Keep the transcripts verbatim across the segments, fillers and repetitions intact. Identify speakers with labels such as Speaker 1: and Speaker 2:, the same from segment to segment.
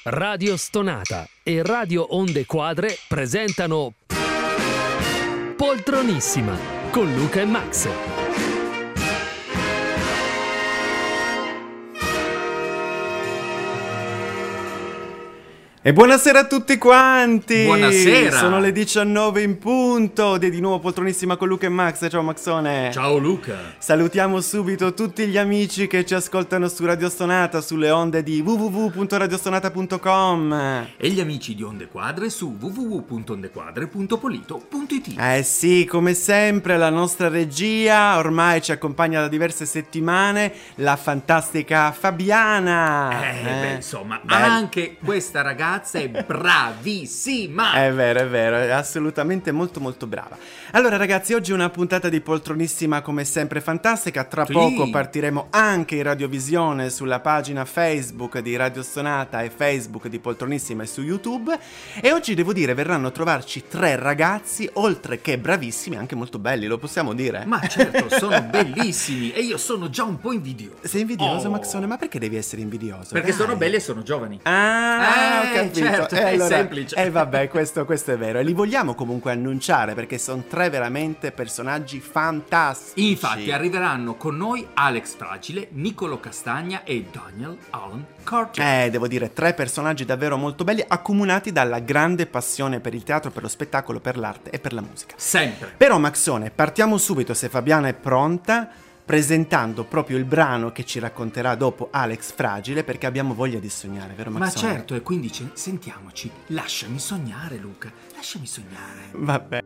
Speaker 1: Radio Stonata e Radio Onde Quadre presentano Poltronissima con Luca e Max.
Speaker 2: E buonasera a tutti quanti!
Speaker 3: Buonasera!
Speaker 2: Sono le diciannove in punto ed è di nuovo Poltronissima con Luca e Max. Ciao Maxone!
Speaker 3: Ciao Luca!
Speaker 2: Salutiamo subito tutti gli amici che ci ascoltano su Radio Stonata, sulle onde di w w w punto radiostonata punto com
Speaker 3: e gli amici di Onde Quadre su w w w punto ondequadre punto polito punto it.
Speaker 2: Eh sì, come sempre la nostra regia ormai ci accompagna da diverse settimane, la fantastica Fabiana!
Speaker 3: Eh,
Speaker 2: eh
Speaker 3: beh, insomma,
Speaker 2: beh.
Speaker 3: anche questa ragazza è bravissima.
Speaker 2: È vero, è vero, è assolutamente molto molto brava. Allora ragazzi, oggi è una puntata di Poltronissima come sempre fantastica. Tra
Speaker 3: Sì.
Speaker 2: poco partiremo anche in radiovisione sulla pagina Facebook di Radio Stonata e Facebook di Poltronissima e su YouTube. E oggi devo dire verranno a trovarci tre ragazzi, oltre che bravissimi, anche molto belli, lo possiamo dire?
Speaker 3: Ma certo, sono bellissimi e io sono già un po' invidioso.
Speaker 2: Sei invidioso,
Speaker 3: Oh.
Speaker 2: Maxone? Ma perché devi essere invidioso?
Speaker 3: Perché
Speaker 2: Dai.
Speaker 3: sono belli e sono giovani.
Speaker 2: Ah,
Speaker 3: Eh,
Speaker 2: ho capito.
Speaker 3: certo,
Speaker 2: E
Speaker 3: è
Speaker 2: allora,
Speaker 3: semplice.
Speaker 2: E eh, vabbè, questo, questo è vero. E li vogliamo comunque annunciare perché sono tre veramente personaggi fantastici.
Speaker 3: Infatti arriveranno con noi Alex Fragile, Niccolò Castagna e Daniel Alan Carter.
Speaker 2: Eh, devo dire, tre personaggi davvero molto belli, accomunati dalla grande passione per il teatro, per lo spettacolo, per l'arte e per la musica.
Speaker 3: Sempre.
Speaker 2: Però, Maxone, partiamo subito, se Fabiana è pronta, presentando proprio il brano che ci racconterà dopo Alex Fragile, perché abbiamo voglia di sognare, vero
Speaker 3: Ma
Speaker 2: Maxone?
Speaker 3: certo, e quindi ce- sentiamoci. Lasciami sognare, Luca. Lasciami sognare.
Speaker 2: Vabbè.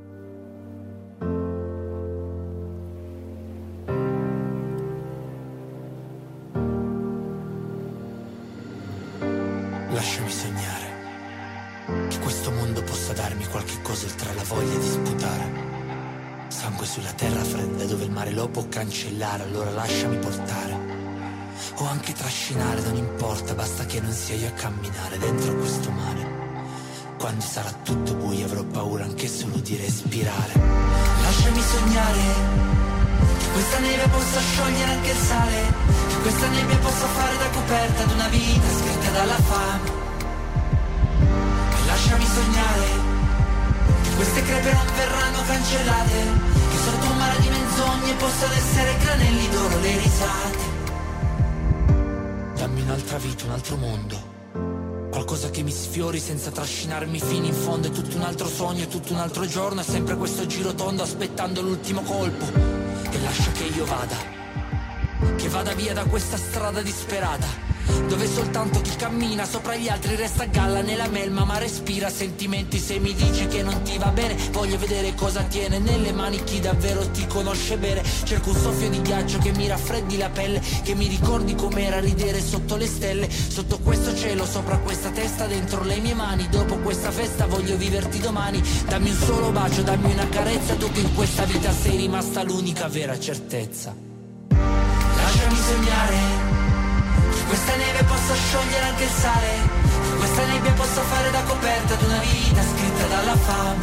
Speaker 4: Lasciami sognare che questo mondo possa darmi qualche cosa oltre alla voglia di sputare. Sangue sulla terra fredda dove il mare lo può cancellare, allora lasciami portare. O anche trascinare, non importa, basta che non sia io a camminare dentro questo mare. Quando sarà tutto buio avrò paura anche solo di respirare. Lasciami sognare che questa neve possa sciogliere anche il sale, che questa nebbia possa fare da coperta ad una vita scritta dalla fame. E lasciami sognare che queste crepe non verranno cancellate, che sotto un mare di menzogne possano essere granelli d'oro le risate. Dammi un'altra vita, un altro mondo, qualcosa che mi sfiori senza trascinarmi fino in fondo. È tutto un altro sogno, è tutto un altro giorno, è sempre questo giro tondo aspettando l'ultimo colpo. E lascia che io vada, che vada via da questa strada disperata, dove soltanto chi cammina sopra gli altri resta a galla nella melma ma respira sentimenti. Se mi dici che non ti va bene voglio vedere cosa tiene nelle mani chi davvero ti conosce bene. Cerco un soffio di ghiaccio che mi raffreddi la pelle, che mi ricordi com'era ridere sotto le stelle, sotto questo cielo, sopra questa testa, dentro le mie mani. Dopo questa festa voglio viverti domani. Dammi un solo bacio, dammi una carezza, tu che in questa vita sei rimasta l'unica vera certezza. Lasciami sognare che questa neve possa sciogliere anche il sale, che questa nebbia possa fare da coperta ad una vita scritta dalla fame.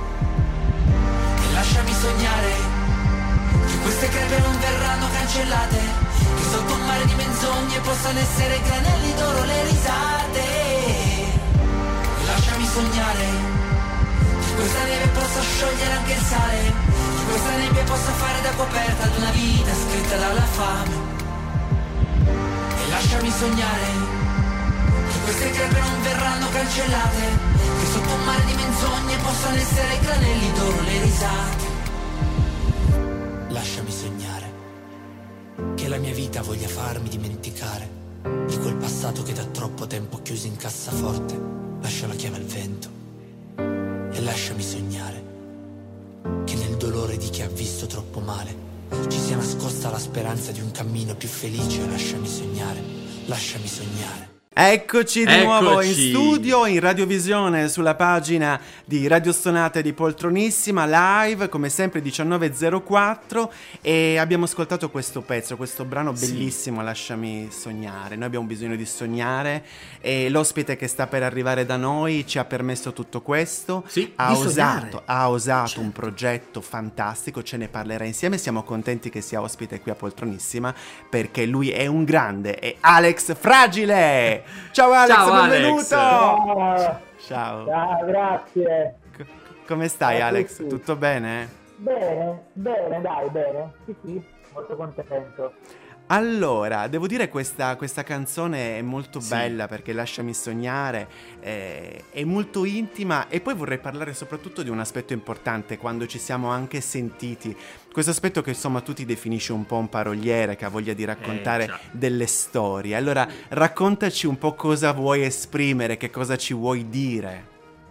Speaker 4: E lasciami sognare che queste crepe non verranno cancellate, che sotto un mare di menzogne possano essere granelli d'oro le risate. E lasciami sognare che questa neve possa sciogliere anche il sale, che questa nebbia possa fare da coperta ad una vita scritta dalla fame. Lasciami sognare che queste crepe non verranno cancellate, che sotto un mare di menzogne possano essere granelli d'oro le risate. Lasciami sognare che la mia vita voglia farmi dimenticare di quel passato che da troppo tempo chiuso in cassaforte. Lascia la chiave al vento e lasciami sognare che nel dolore di chi ha visto troppo male ci sia nascosta la speranza di un cammino più felice. Lasciami sognare, lasciami sognare.
Speaker 2: Eccoci di
Speaker 3: Eccoci.
Speaker 2: nuovo in studio, in radiovisione sulla pagina di Radio Stonata e di Poltronissima, live come sempre diciannove e zero quattro, e abbiamo ascoltato questo pezzo, questo brano bellissimo, sì. Lasciami sognare. Noi abbiamo bisogno di sognare e l'ospite che sta per arrivare da noi ci ha permesso tutto questo,
Speaker 3: sì,
Speaker 2: ha,
Speaker 3: di
Speaker 2: osato, ha osato
Speaker 3: certo.
Speaker 2: un progetto fantastico, ce ne parlerà insieme. Siamo contenti che sia ospite qui a Poltronissima perché lui è un grande, è Alex Fragile. Ciao Alex,
Speaker 3: Ciao,
Speaker 2: benvenuto!
Speaker 3: Alex.
Speaker 2: Ciao.
Speaker 5: Ciao, grazie.
Speaker 2: C- come stai
Speaker 5: Ciao a
Speaker 2: Alex?
Speaker 5: tutti.
Speaker 2: Tutto bene?
Speaker 5: Bene, bene, dai, bene. Sì, sì, molto contento.
Speaker 2: Allora, devo dire questa, questa canzone è molto
Speaker 3: Sì.
Speaker 2: bella perché Lasciami sognare, eh, è molto intima e poi vorrei parlare soprattutto di un aspetto importante quando ci siamo anche sentiti. Questo aspetto che insomma tu ti definisci un po' un paroliere che ha voglia di raccontare
Speaker 3: Eh, già.
Speaker 2: delle storie. Allora, raccontaci un po' cosa vuoi esprimere, che cosa ci vuoi dire.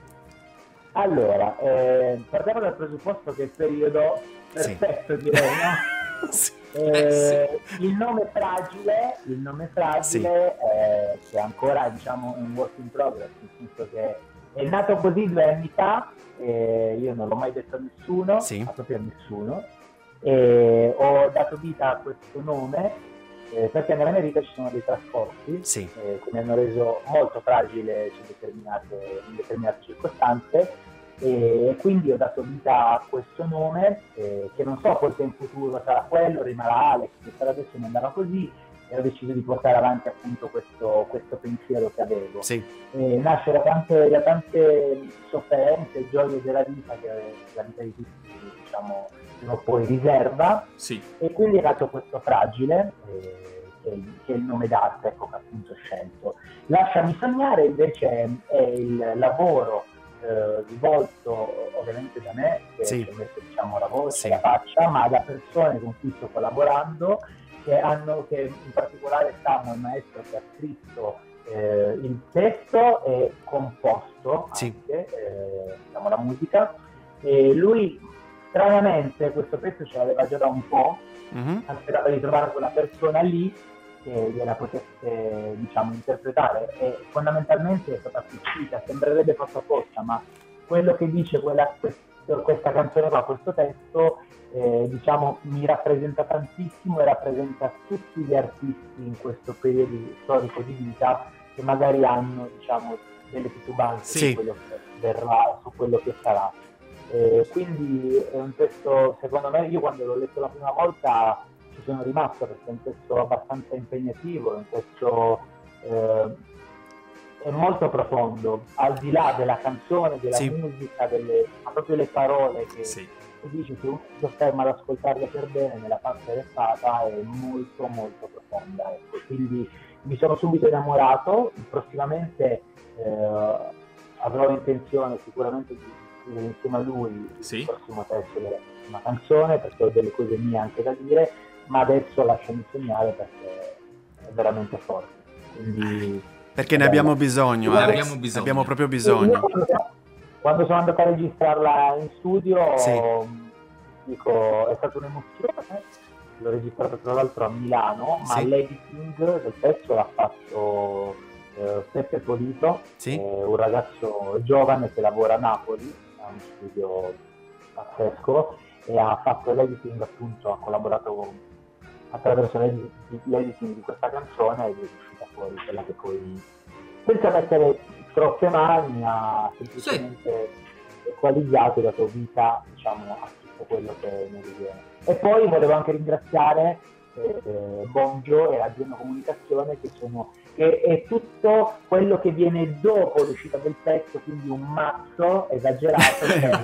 Speaker 5: Allora, eh, partiamo dal presupposto che è il periodo
Speaker 2: Sì.
Speaker 5: perfetto, direi, no?
Speaker 2: Sì.
Speaker 5: Eh, il nome fragile, il nome fragile eh, che è ancora diciamo un work in progress, nel senso che è nato così due anni fa, eh, io non l'ho mai detto a nessuno,
Speaker 2: Sì.
Speaker 5: ma proprio a nessuno, e ho dato vita a questo nome eh, perché nella mia vita ci sono dei trascorsi
Speaker 2: Sì.
Speaker 5: eh, che mi hanno reso molto fragile su determinate, in determinate circostanze. E quindi ho dato vita a questo nome eh, che non so poi se in futuro sarà quello, rimarrà Alex, che per adesso mi andava così e ho deciso di portare avanti appunto questo, questo pensiero che avevo.
Speaker 2: Sì.
Speaker 5: Eh, nasce da tante, da tante sofferenze, gioie della vita che la vita di tutti diciamo non poi riserva,
Speaker 3: Sì.
Speaker 5: e quindi è nato questo fragile eh, che, è il, che è il nome d'arte, ecco, che appunto ho scelto. Lasciami sognare invece è il lavoro Eh, rivolto ovviamente da me che
Speaker 2: Sì.
Speaker 5: ci ho messo diciamo la voce,
Speaker 2: Sì.
Speaker 5: la faccia, ma da persone con cui sto collaborando che hanno, che in particolare Samuel, il maestro che ha scritto eh, il testo e composto
Speaker 2: Sì.
Speaker 5: anche eh, diciamo la musica, e lui stranamente questo pezzo ce l'aveva già da un po',
Speaker 2: Mhm.
Speaker 5: aspettava di trovare quella persona lì che gliela potesse diciamo interpretare, e fondamentalmente è stata uscita, sembrerebbe fatto apposta, ma quello che dice quella, questo, questa canzone qua, questo testo eh, diciamo mi rappresenta tantissimo e rappresenta tutti gli artisti in questo periodo storico di vita che magari hanno diciamo delle titubanze
Speaker 2: Sì.
Speaker 5: su quello che verrà, su quello che sarà. Eh, quindi è un testo, secondo me, io quando l'ho letto la prima volta ci sono rimasto perché è un testo abbastanza impegnativo, è un testo eh, è molto profondo, al di là della canzone, della
Speaker 2: Sì.
Speaker 5: musica, delle, ma proprio le parole che,
Speaker 3: Sì.
Speaker 5: che dici, se uno si sofferma ad ascoltarle per bene nella parte restata è molto molto profonda, ecco. Quindi mi sono subito innamorato, prossimamente eh, avrò intenzione sicuramente di scrivere insieme a lui
Speaker 3: Sì.
Speaker 5: il prossimo testo della prossima canzone, perché ho delle cose mie anche da dire, ma adesso lasciami sognare perché è veramente forte. Quindi,
Speaker 2: Perché ne abbiamo bisogno,
Speaker 5: Ne
Speaker 2: Alex.
Speaker 3: abbiamo bisogno.
Speaker 2: Ne abbiamo proprio
Speaker 5: io
Speaker 2: bisogno.
Speaker 5: quando, quando sono andato a registrarla in studio,
Speaker 2: Sì.
Speaker 5: dico, è stata un'emozione. L'ho registrata tra l'altro a Milano, ma
Speaker 2: Sì.
Speaker 5: l'editing del pezzo l'ha fatto eh, Peppe Polito,
Speaker 2: Sì.
Speaker 5: eh, un ragazzo giovane che lavora a Napoli, ha uno studio pazzesco, e ha fatto l'editing, appunto, ha collaborato con, attraverso l'edi- l'editing di questa canzone ed è uscita fuori quella che poi, senza mettere troppe mani, ha semplicemente equalizzato e dato vita, diciamo, a tutto quello che ne viene. E poi volevo anche ringraziare eh, Bongio e l'azienda comunicazione, che sono che è tutto quello che viene dopo l'uscita del pezzo, quindi un mazzo esagerato per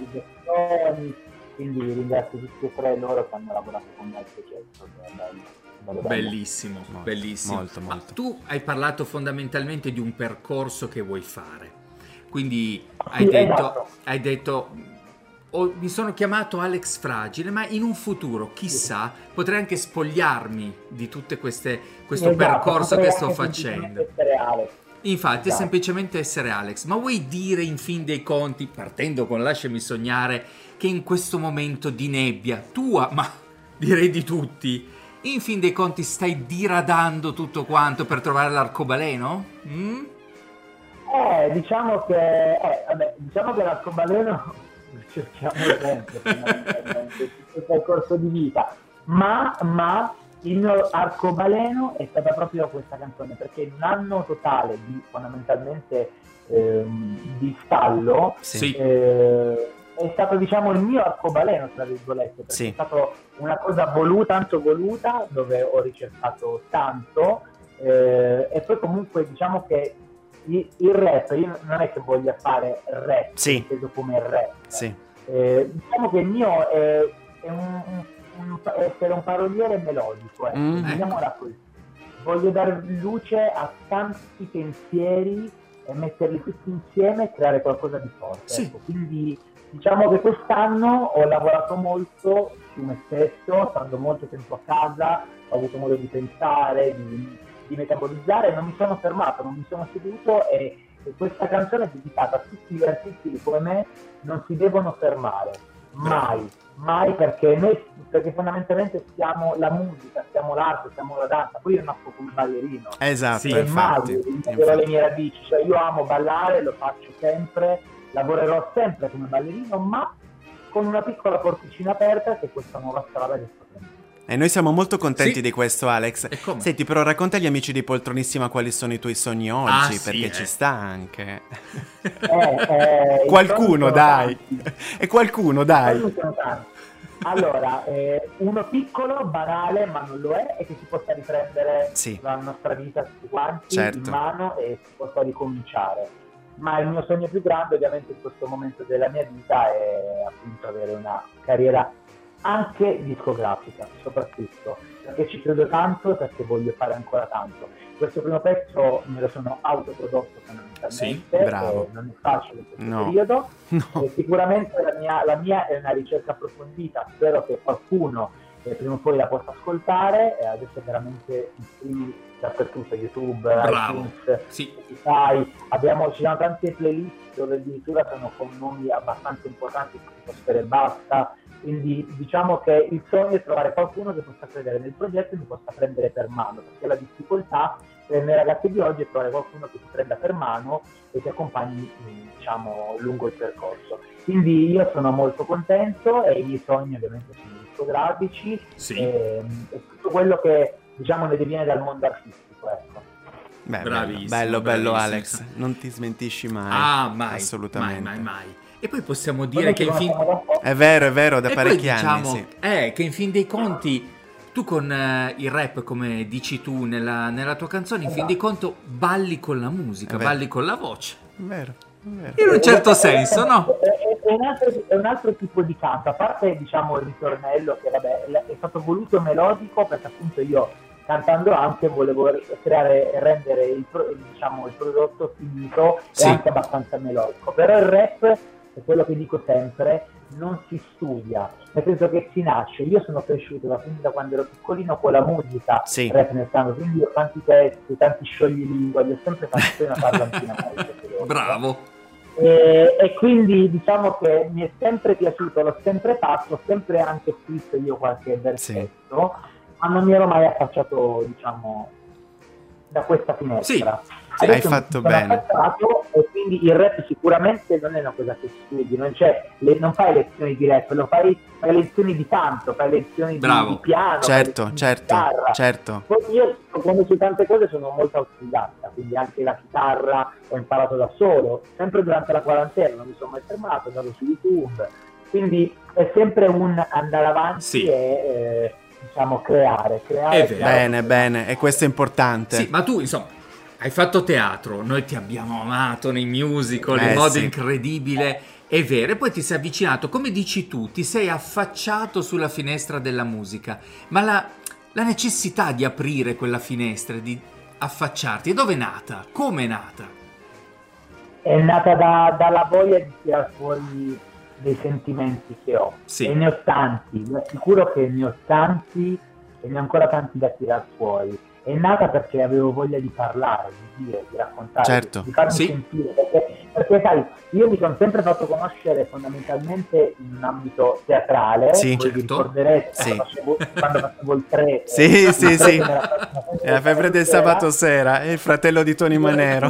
Speaker 5: le quindi ringrazio tutti e tre loro che hanno lavorato con me al progetto, che è bello, bello, bello.
Speaker 3: Bellissimo,
Speaker 2: Molto,
Speaker 3: bellissimo.
Speaker 2: molto,
Speaker 3: Ma
Speaker 2: molto.
Speaker 3: tu hai parlato fondamentalmente di un percorso che vuoi fare. Quindi hai
Speaker 5: Sì,
Speaker 3: detto,
Speaker 5: esatto.
Speaker 3: hai detto "Oh, mi sono chiamato Alex Fragile, ma in un futuro, chissà, potrei anche spogliarmi di tutte queste questo
Speaker 5: Esatto,
Speaker 3: percorso
Speaker 5: potrei
Speaker 3: che sto
Speaker 5: anche
Speaker 3: facendo".
Speaker 5: semplicemente essere Alex.
Speaker 3: Infatti è
Speaker 5: Esatto.
Speaker 3: semplicemente essere Alex, ma vuoi dire in fin dei conti, partendo con Lasciami sognare, che in questo momento di nebbia, tua, ma direi di tutti, in fin dei conti stai diradando tutto quanto per trovare l'arcobaleno? Mm?
Speaker 5: Eh, diciamo che, eh, vabbè, diciamo che l'arcobaleno lo cerchiamo sempre, fondamentalmente, tutto il percorso di vita, ma, ma il mio arcobaleno è stata proprio questa canzone, perché in un anno totale di fondamentalmente ehm, di stallo,
Speaker 2: Sì.
Speaker 5: eh, è stato diciamo il mio arcobaleno tra virgolette, perché
Speaker 2: Sì.
Speaker 5: è stata una cosa voluta, tanto voluta, dove ho ricercato tanto Eh, e poi comunque diciamo che il, il rap, io non è che voglia fare rap,
Speaker 2: Sì.
Speaker 5: inteso come rap.
Speaker 2: Sì.
Speaker 5: Eh, diciamo che il mio è, è un, un, un, essere un paroliere melodico, ecco,
Speaker 2: Mm.
Speaker 5: diciamola così. Voglio dare luce a tanti pensieri e metterli tutti insieme e creare qualcosa di forte.
Speaker 3: Sì.
Speaker 5: Ecco. Quindi diciamo che quest'anno ho lavorato molto su me stesso, stando molto tempo a casa, ho avuto modo di pensare, di, di metabolizzare, non mi sono fermato, non mi sono seduto e, e questa canzone è dedicata a tutti gli artisti che come me non si devono fermare, mai, mai, perché noi, perché fondamentalmente siamo la musica, siamo l'arte, siamo la danza, poi io nasco come ballerino.
Speaker 2: Esatto,
Speaker 3: Sì,
Speaker 5: E
Speaker 2: infatti.
Speaker 5: mai,
Speaker 2: infatti.
Speaker 5: io ho le mie radici, cioè io amo ballare, lo faccio sempre, lavorerò sempre come ballerino, ma con una piccola porticina aperta che è questa nuova strada che sto prendendo.
Speaker 2: E noi siamo molto contenti
Speaker 3: Sì.
Speaker 2: di questo, Alex.
Speaker 3: E come?
Speaker 2: Senti, però racconta agli amici di Poltronissima quali sono i tuoi sogni oggi,
Speaker 3: Ah, sì,
Speaker 2: perché
Speaker 3: eh.
Speaker 2: ci sta anche.
Speaker 5: Eh, eh, i
Speaker 2: Qualcuno,
Speaker 5: sogni sono
Speaker 2: dai.
Speaker 5: tanti.
Speaker 2: E qualcuno,
Speaker 5: I
Speaker 2: dai.
Speaker 5: sogni sono tanti. Allora, eh, uno piccolo, banale, ma non lo è, è che si possa riprendere
Speaker 2: Sì.
Speaker 5: la nostra vita tutti quanti
Speaker 2: Certo.
Speaker 5: in mano e si possa ricominciare. Ma il mio sogno più grande, ovviamente, in questo momento della mia vita è appunto avere una carriera anche discografica, soprattutto, perché ci credo tanto e perché voglio fare ancora tanto. Questo primo pezzo me lo sono autoprodotto fondamentalmente,
Speaker 3: Sì,
Speaker 2: bravo.
Speaker 5: eh, non è facile in questo
Speaker 2: No.
Speaker 5: periodo.
Speaker 2: No.
Speaker 5: E sicuramente la mia, la mia è una ricerca approfondita, spero che qualcuno eh, prima o poi la possa ascoltare, e adesso è veramente in streaming dappertutto, YouTube,
Speaker 3: Bravo.
Speaker 5: iTunes,
Speaker 3: Sì.
Speaker 5: Spotify. Abbiamo, ci sono tante playlist dove addirittura sono con nomi abbastanza importanti, tipo Sfera e Basta, quindi diciamo che il sogno è trovare qualcuno che possa credere nel progetto e mi possa prendere per mano, perché la difficoltà per le ragazze di oggi è trovare qualcuno che ti prenda per mano e ti accompagni, diciamo, lungo il percorso. Quindi io sono molto contento e i miei sogni ovviamente sono discografici
Speaker 3: Sì.
Speaker 5: e, e tutto quello che, diciamo, ne deviene dal mondo artistico, ecco.
Speaker 2: Beh, bello,
Speaker 3: Bravissimo,
Speaker 2: bello, bello,
Speaker 3: bravissimo.
Speaker 2: Alex. Non ti smentisci mai.
Speaker 3: Ah, mai.
Speaker 2: Assolutamente.
Speaker 3: Mai, mai, mai. E poi possiamo dire che in fin...
Speaker 5: Conosciamo da un po'.
Speaker 2: È vero, è vero, da
Speaker 3: E poi
Speaker 2: parecchi
Speaker 3: diciamo
Speaker 2: anni, sì.
Speaker 3: eh, che in fin dei conti tu con eh, il rap, come dici tu nella, nella tua canzone, in fin dei conti balli con la musica,
Speaker 2: È vero.
Speaker 3: balli con la voce.
Speaker 2: È vero, è vero.
Speaker 3: In un certo senso, no?
Speaker 5: È, è- è un altro, è un altro tipo di canto, a parte, diciamo, il ritornello che vabbè è stato voluto melodico, perché appunto io cantando anche volevo creare e rendere il, pro- diciamo, il prodotto finito
Speaker 3: Sì.
Speaker 5: e anche abbastanza melodico, però il rap è quello che dico sempre, non si studia, nel senso che si nasce. Io sono cresciuto da, fin da quando ero piccolino con la musica,
Speaker 2: Sì.
Speaker 5: rap nel sangue, quindi ho tanti testi, tanti scioglilingua, li ho sempre fatti una parlantina.
Speaker 3: Bravo.
Speaker 5: E, e quindi diciamo che mi è sempre piaciuto, l'ho sempre fatto, ho sempre anche scritto io qualche versetto, ma non mi ero mai affacciato, diciamo, da questa finestra.
Speaker 3: Sì,
Speaker 2: sì,
Speaker 5: Adesso
Speaker 2: hai
Speaker 5: mi
Speaker 2: fatto
Speaker 5: sono
Speaker 2: bene.
Speaker 5: affacciato e quindi il rap sicuramente non è una cosa che studi, non, c'è, le, non fai lezioni di rap, lo fai, fai lezioni di canto, fai lezioni di,
Speaker 3: Bravo.
Speaker 5: di piano, fai
Speaker 2: Certo,
Speaker 5: lezioni di
Speaker 2: certo,
Speaker 5: chitarra.
Speaker 2: certo.
Speaker 5: Poi io quando su tante cose sono molto autodidatta, quindi anche la chitarra ho imparato da solo, sempre durante la quarantena, non mi sono mai fermato, andavo su YouTube, quindi è sempre un andare avanti
Speaker 3: Sì.
Speaker 5: e eh, diciamo creare, creare,
Speaker 3: È vero.
Speaker 5: creare.
Speaker 2: Bene, bene, e questo è importante.
Speaker 3: Sì, ma tu, insomma, hai fatto teatro, noi ti abbiamo amato nei musical
Speaker 2: Eh,
Speaker 3: in modo
Speaker 2: sì.
Speaker 3: incredibile, è vero, e poi ti sei avvicinato, come dici tu, ti sei affacciato sulla finestra della musica, ma la, la necessità di aprire quella finestra, di affacciarti, dove è nata? Come è nata?
Speaker 5: È nata da- dalla voglia di tirare fuori dei sentimenti che ho,
Speaker 3: Sì.
Speaker 5: e ne ho tanti, vi assicuro che ne ho tanti e ne ho ancora tanti da tirar fuori. È nata perché avevo voglia di parlare, di dire, di raccontare,
Speaker 2: Certo.
Speaker 5: di farmi
Speaker 3: Sì.
Speaker 5: sentire, perché, perché sai, io mi sono sempre fatto conoscere fondamentalmente in un ambito teatrale,
Speaker 2: Sì.
Speaker 5: voi vi
Speaker 3: Certo.
Speaker 5: ricorderete
Speaker 2: Sì.
Speaker 5: quando facevo, quando facevo il tre.
Speaker 2: Sì,
Speaker 5: eh,
Speaker 2: sì,
Speaker 5: il tre
Speaker 2: sì.
Speaker 5: che era la-
Speaker 2: È la febbre del sabato sera, è il fratello di Tony Manero.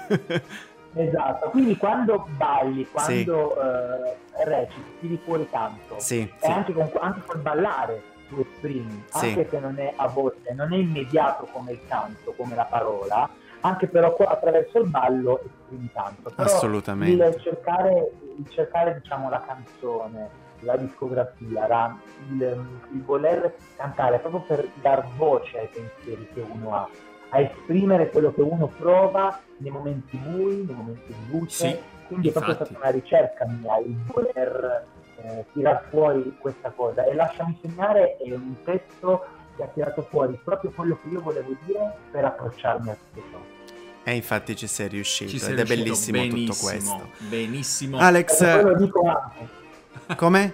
Speaker 5: Esatto, quindi quando balli, quando eh, reciti, tiri fuori tanto,
Speaker 2: Sì,
Speaker 5: e
Speaker 2: sì.
Speaker 5: anche, con, anche col ballare tu esprimi,
Speaker 2: Sì.
Speaker 5: anche se non è a volte, non è immediato come il canto, come la parola, anche però qua attraverso il ballo esprimi tanto. Però
Speaker 2: Assolutamente.
Speaker 5: Il cercare, il cercare diciamo la canzone, la discografia, la- il, il voler cantare proprio per dar voce ai pensieri che uno ha, a esprimere quello che uno prova nei momenti bui, nei momenti di luce.
Speaker 3: Sì,
Speaker 5: quindi è proprio
Speaker 3: infatti.
Speaker 5: stata una ricerca mia il voler eh, tirar fuori questa cosa. E Lasciami sognare è un testo che ha tirato fuori proprio quello che io volevo dire per approcciarmi a tutto ciò.
Speaker 2: E infatti ci sei riuscito
Speaker 3: Ci sei
Speaker 2: ed è
Speaker 3: riuscito
Speaker 2: bellissimo tutto
Speaker 3: benissimo,
Speaker 2: questo.
Speaker 3: Benissimo.
Speaker 2: Alex,
Speaker 5: E poi lo dico anche,
Speaker 2: come?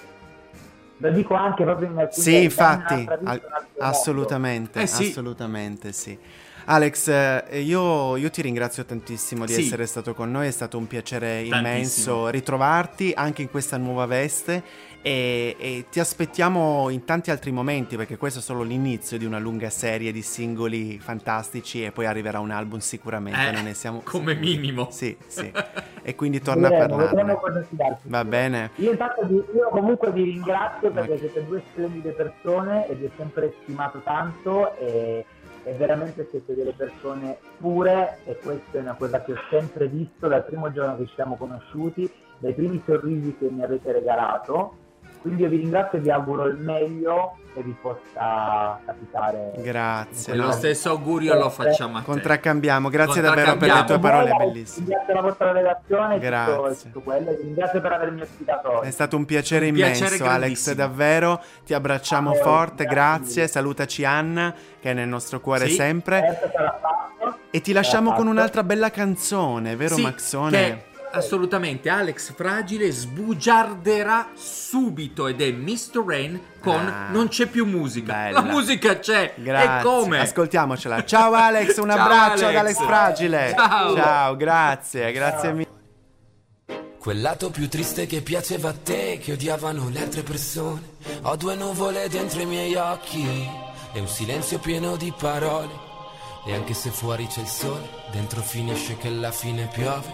Speaker 5: lo dico anche proprio in alcuni
Speaker 2: Sì, infatti,
Speaker 5: un'altra vita,
Speaker 2: al-
Speaker 5: un altro mondo.
Speaker 2: assolutamente,
Speaker 3: Eh sì.
Speaker 2: assolutamente sì. Alex, eh, io, io ti ringrazio tantissimo di
Speaker 3: Sì.
Speaker 2: essere stato con noi, è stato un piacere
Speaker 3: Tantissimo.
Speaker 2: immenso ritrovarti anche in questa nuova veste e, e ti aspettiamo in tanti altri momenti, perché questo è solo l'inizio di una lunga serie di singoli fantastici e poi arriverà un album sicuramente,
Speaker 3: Eh,
Speaker 2: non ne siamo
Speaker 3: come
Speaker 2: sicuri.
Speaker 3: minimo.
Speaker 2: Sì, sì. E quindi torna a
Speaker 5: Vedremo, vedremo
Speaker 2: parlarne.
Speaker 5: cosa ci dà.
Speaker 2: Va bene.
Speaker 5: Io intanto vi- io comunque vi ringrazio perché
Speaker 2: Ma-
Speaker 5: siete due splendide persone e vi ho sempre stimato tanto e, e veramente siete delle persone pure, e questa è una cosa che ho sempre visto dal primo giorno che ci siamo conosciuti, dai primi sorrisi che mi avete regalato. Quindi io vi ringrazio e vi auguro il meglio che vi possa capitare.
Speaker 2: Grazie.
Speaker 3: E
Speaker 2: no?
Speaker 3: lo stesso augurio lo facciamo a te.
Speaker 2: Contraccambiamo, grazie davvero per le
Speaker 3: Contraccambiamo.
Speaker 2: tue parole
Speaker 5: Bella,
Speaker 2: bellissime.
Speaker 5: Ringrazio la vostra redazione e tutto,
Speaker 2: Grazie.
Speaker 5: tutto quello. E vi ringrazio per avermi ospitato oggi.
Speaker 2: È stato un piacere
Speaker 3: Un
Speaker 2: immenso,
Speaker 3: piacere
Speaker 2: Alex,
Speaker 3: grandissimo.
Speaker 2: davvero. Ti abbracciamo
Speaker 5: Ah, eh,
Speaker 2: forte,
Speaker 5: grazie
Speaker 2: grazie.
Speaker 5: mille.
Speaker 2: Salutaci Anna, che è nel nostro cuore
Speaker 3: Sì.
Speaker 2: sempre.
Speaker 5: Certo, sarà fatto.
Speaker 2: E ti lasciamo
Speaker 5: Sarà
Speaker 2: con
Speaker 5: fatto.
Speaker 2: un'altra bella canzone, vero
Speaker 3: Sì,
Speaker 2: Maxone?
Speaker 3: che assolutamente Alex Fragile sbugiarderà subito ed è mister Rain con
Speaker 2: Ah,
Speaker 3: Non c'è più musica.
Speaker 2: bella.
Speaker 3: La musica c'è.
Speaker 2: Grazie.
Speaker 3: E come?
Speaker 2: Ascoltiamocela. Ciao Alex, un
Speaker 3: Ciao,
Speaker 2: abbraccio
Speaker 3: Alex.
Speaker 2: da Alex Fragile.
Speaker 3: Ciao.
Speaker 2: Ciao, grazie, grazie mille.
Speaker 4: Quel lato più triste che piaceva a te, che odiavano le altre persone. Ho due nuvole dentro i miei occhi e un silenzio pieno di parole. E anche se fuori c'è il sole, dentro finisce che alla fine piove.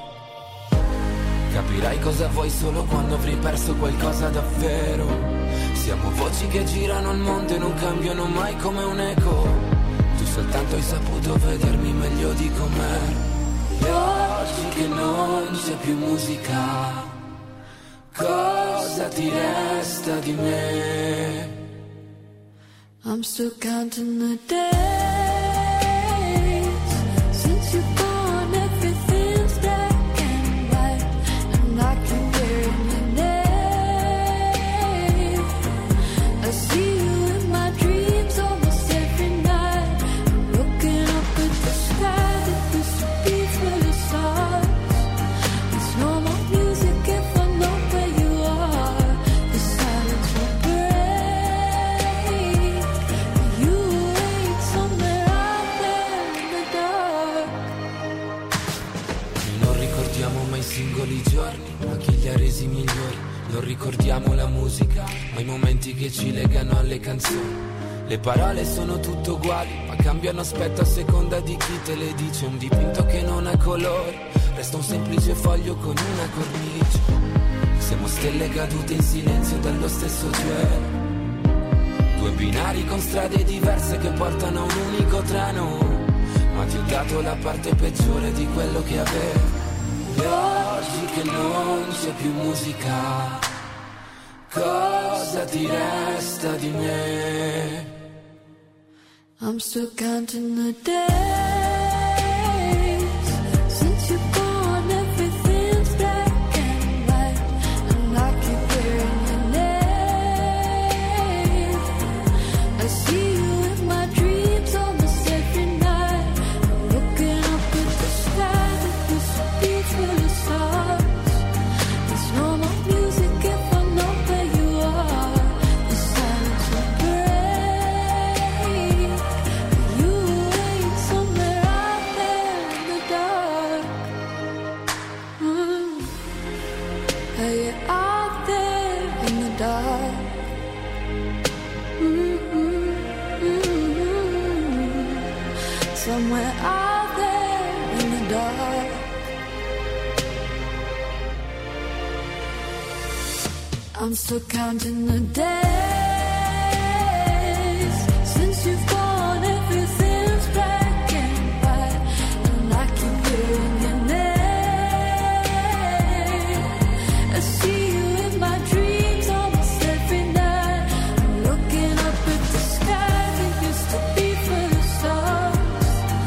Speaker 4: Capirai cosa vuoi solo quando avrai perso qualcosa davvero. Siamo voci che girano il mondo e non cambiano mai come un eco. Tu soltanto hai saputo vedermi meglio di com'ero. E oggi che non c'è più musica, cosa ti resta di me?
Speaker 6: I'm still counting the days since you've gone, everything's black and white, and I keep hearing your name. I see you in my dreams almost every night. I'm looking up at the sky that used to be full of stars. There's no more music if I know where you are. The silence will break. You wait somewhere out there in the dark.
Speaker 4: Non ricordiamo mai i singoli giorni, ma chi li ha resi migliori. Non ricordiamo la musica, ma i momenti che ci legano alle canzoni. Le parole sono tutte uguali, ma cambiano aspetto a seconda di chi te le dice. Un dipinto che non ha colori, resta un semplice foglio con una cornice. Siamo stelle cadute in silenzio dallo stesso cielo. Due binari con strade diverse che portano a un unico treno. Ma ti ho dato la parte peggiore di quello che avevo. E oggi che non c'è più musica, cosa ti resta di me?
Speaker 6: I'm still counting the days since you've gone, everything's black and white, and I keep hearing your name. I see you in my dreams almost every night. I'm looking up at the sky that used to be full of stars. There's no more music if I know where you are. The silence will break. You wait somewhere out there in the dark. Mm. Are you out there in the dark? Mm-hmm. Mm-hmm. Somewhere out there in the dark. I'm still counting the days since you've gone, everything's black and white, and I keep hearing your name. I see you in my dreams almost every night. I'm looking up at the sky that used to be full of stars.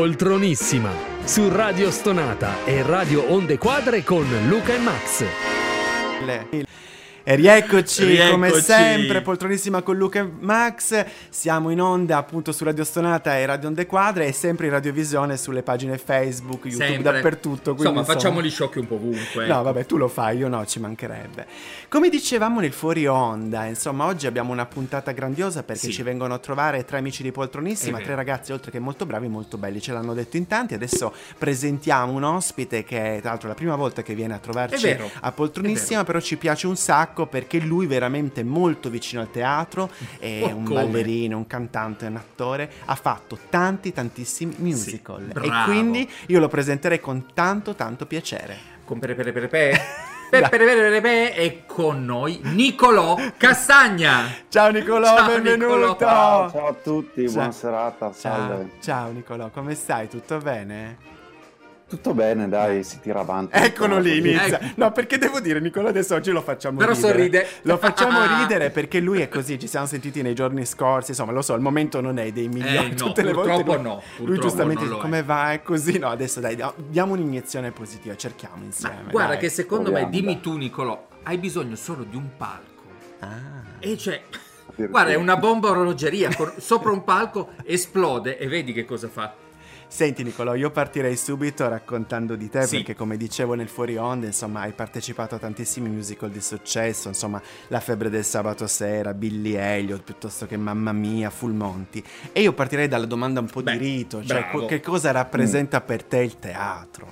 Speaker 1: Poltronissima su Radio Stonata e Radio Onde Quadre con Luca e Max.
Speaker 2: Le- E rieccoci,
Speaker 3: Rieccoci.
Speaker 2: come sempre, Poltronissima con Luca e Max. Siamo in onda appunto su Radio Stonata e Radio Onde Quadre e sempre in radiovisione sulle pagine Facebook, YouTube,
Speaker 3: Sempre.
Speaker 2: dappertutto. quindi,
Speaker 3: Insomma, facciamo gli sciocchi un po' ovunque.
Speaker 2: No, vabbè, tu lo fai, io no, ci mancherebbe. Come dicevamo nel fuori onda, insomma, oggi abbiamo una puntata grandiosa perché
Speaker 3: Sì.
Speaker 2: ci vengono a trovare tre amici di Poltronissima,
Speaker 3: È vero.
Speaker 2: tre ragazzi oltre che molto bravi, molto belli, ce l'hanno detto in tanti. Adesso presentiamo un ospite che è tra l'altro la prima volta che viene a trovarci
Speaker 3: È vero,
Speaker 2: a Poltronissima,
Speaker 3: è vero.
Speaker 2: però ci piace un sacco perché lui veramente molto vicino al teatro, è
Speaker 3: Oh,
Speaker 2: un
Speaker 3: come?
Speaker 2: ballerino, un cantante, un attore, ha fatto tanti tantissimi musical e
Speaker 3: bravo.
Speaker 2: quindi io lo presenterei con tanto tanto piacere.
Speaker 3: Con pere pere pere pe. Pe, pere pere pere pe. E con noi Nicolò Castagna.
Speaker 2: Ciao Nicolò,
Speaker 3: Ciao,
Speaker 2: benvenuto!
Speaker 3: Nicolò.
Speaker 7: Ciao, ciao a tutti,
Speaker 2: Ciao.
Speaker 7: buona serata,
Speaker 2: Ciao,
Speaker 7: salve.
Speaker 2: ciao Nicolò, come stai? Tutto bene?
Speaker 7: Tutto bene, dai, si tira avanti.
Speaker 2: Eccolo lì,
Speaker 7: Così.
Speaker 2: inizia.
Speaker 3: Ecco.
Speaker 2: No, perché devo dire, Nicolò, adesso oggi lo facciamo
Speaker 3: Però
Speaker 2: ridere.
Speaker 3: sorride.
Speaker 2: Lo facciamo ridere perché lui è così, ci siamo sentiti nei giorni scorsi, insomma, lo so, il momento non è dei migliori.
Speaker 3: Eh, no,
Speaker 2: tutte le volte
Speaker 3: purtroppo
Speaker 2: lui,
Speaker 3: no,
Speaker 2: lui
Speaker 3: purtroppo
Speaker 2: giustamente
Speaker 3: non
Speaker 2: dice,
Speaker 3: lo è.
Speaker 2: come va? È così? No, adesso dai, dia- diamo un'iniezione positiva, cerchiamo insieme.
Speaker 3: Guarda
Speaker 2: dai.
Speaker 3: che secondo
Speaker 7: proviamo,
Speaker 3: me, dimmi
Speaker 7: dai.
Speaker 3: tu Nicolò, hai bisogno solo di un palco.
Speaker 2: Ah.
Speaker 3: E cioè,
Speaker 7: Perché?
Speaker 3: guarda, è una bomba a orologeria, con- sopra un palco esplode e vedi che cosa fa.
Speaker 2: Senti Nicolò, io partirei subito raccontando di te
Speaker 3: Sì.
Speaker 2: perché come dicevo nel fuori onda, insomma, hai partecipato a tantissimi musical di successo, insomma, La febbre del sabato sera, Billy Elliot, piuttosto che Mamma Mia, Full Monty. E io partirei dalla domanda un po'
Speaker 3: Beh,
Speaker 2: di rito, cioè
Speaker 3: bravo.
Speaker 2: co- che cosa rappresenta per te il teatro?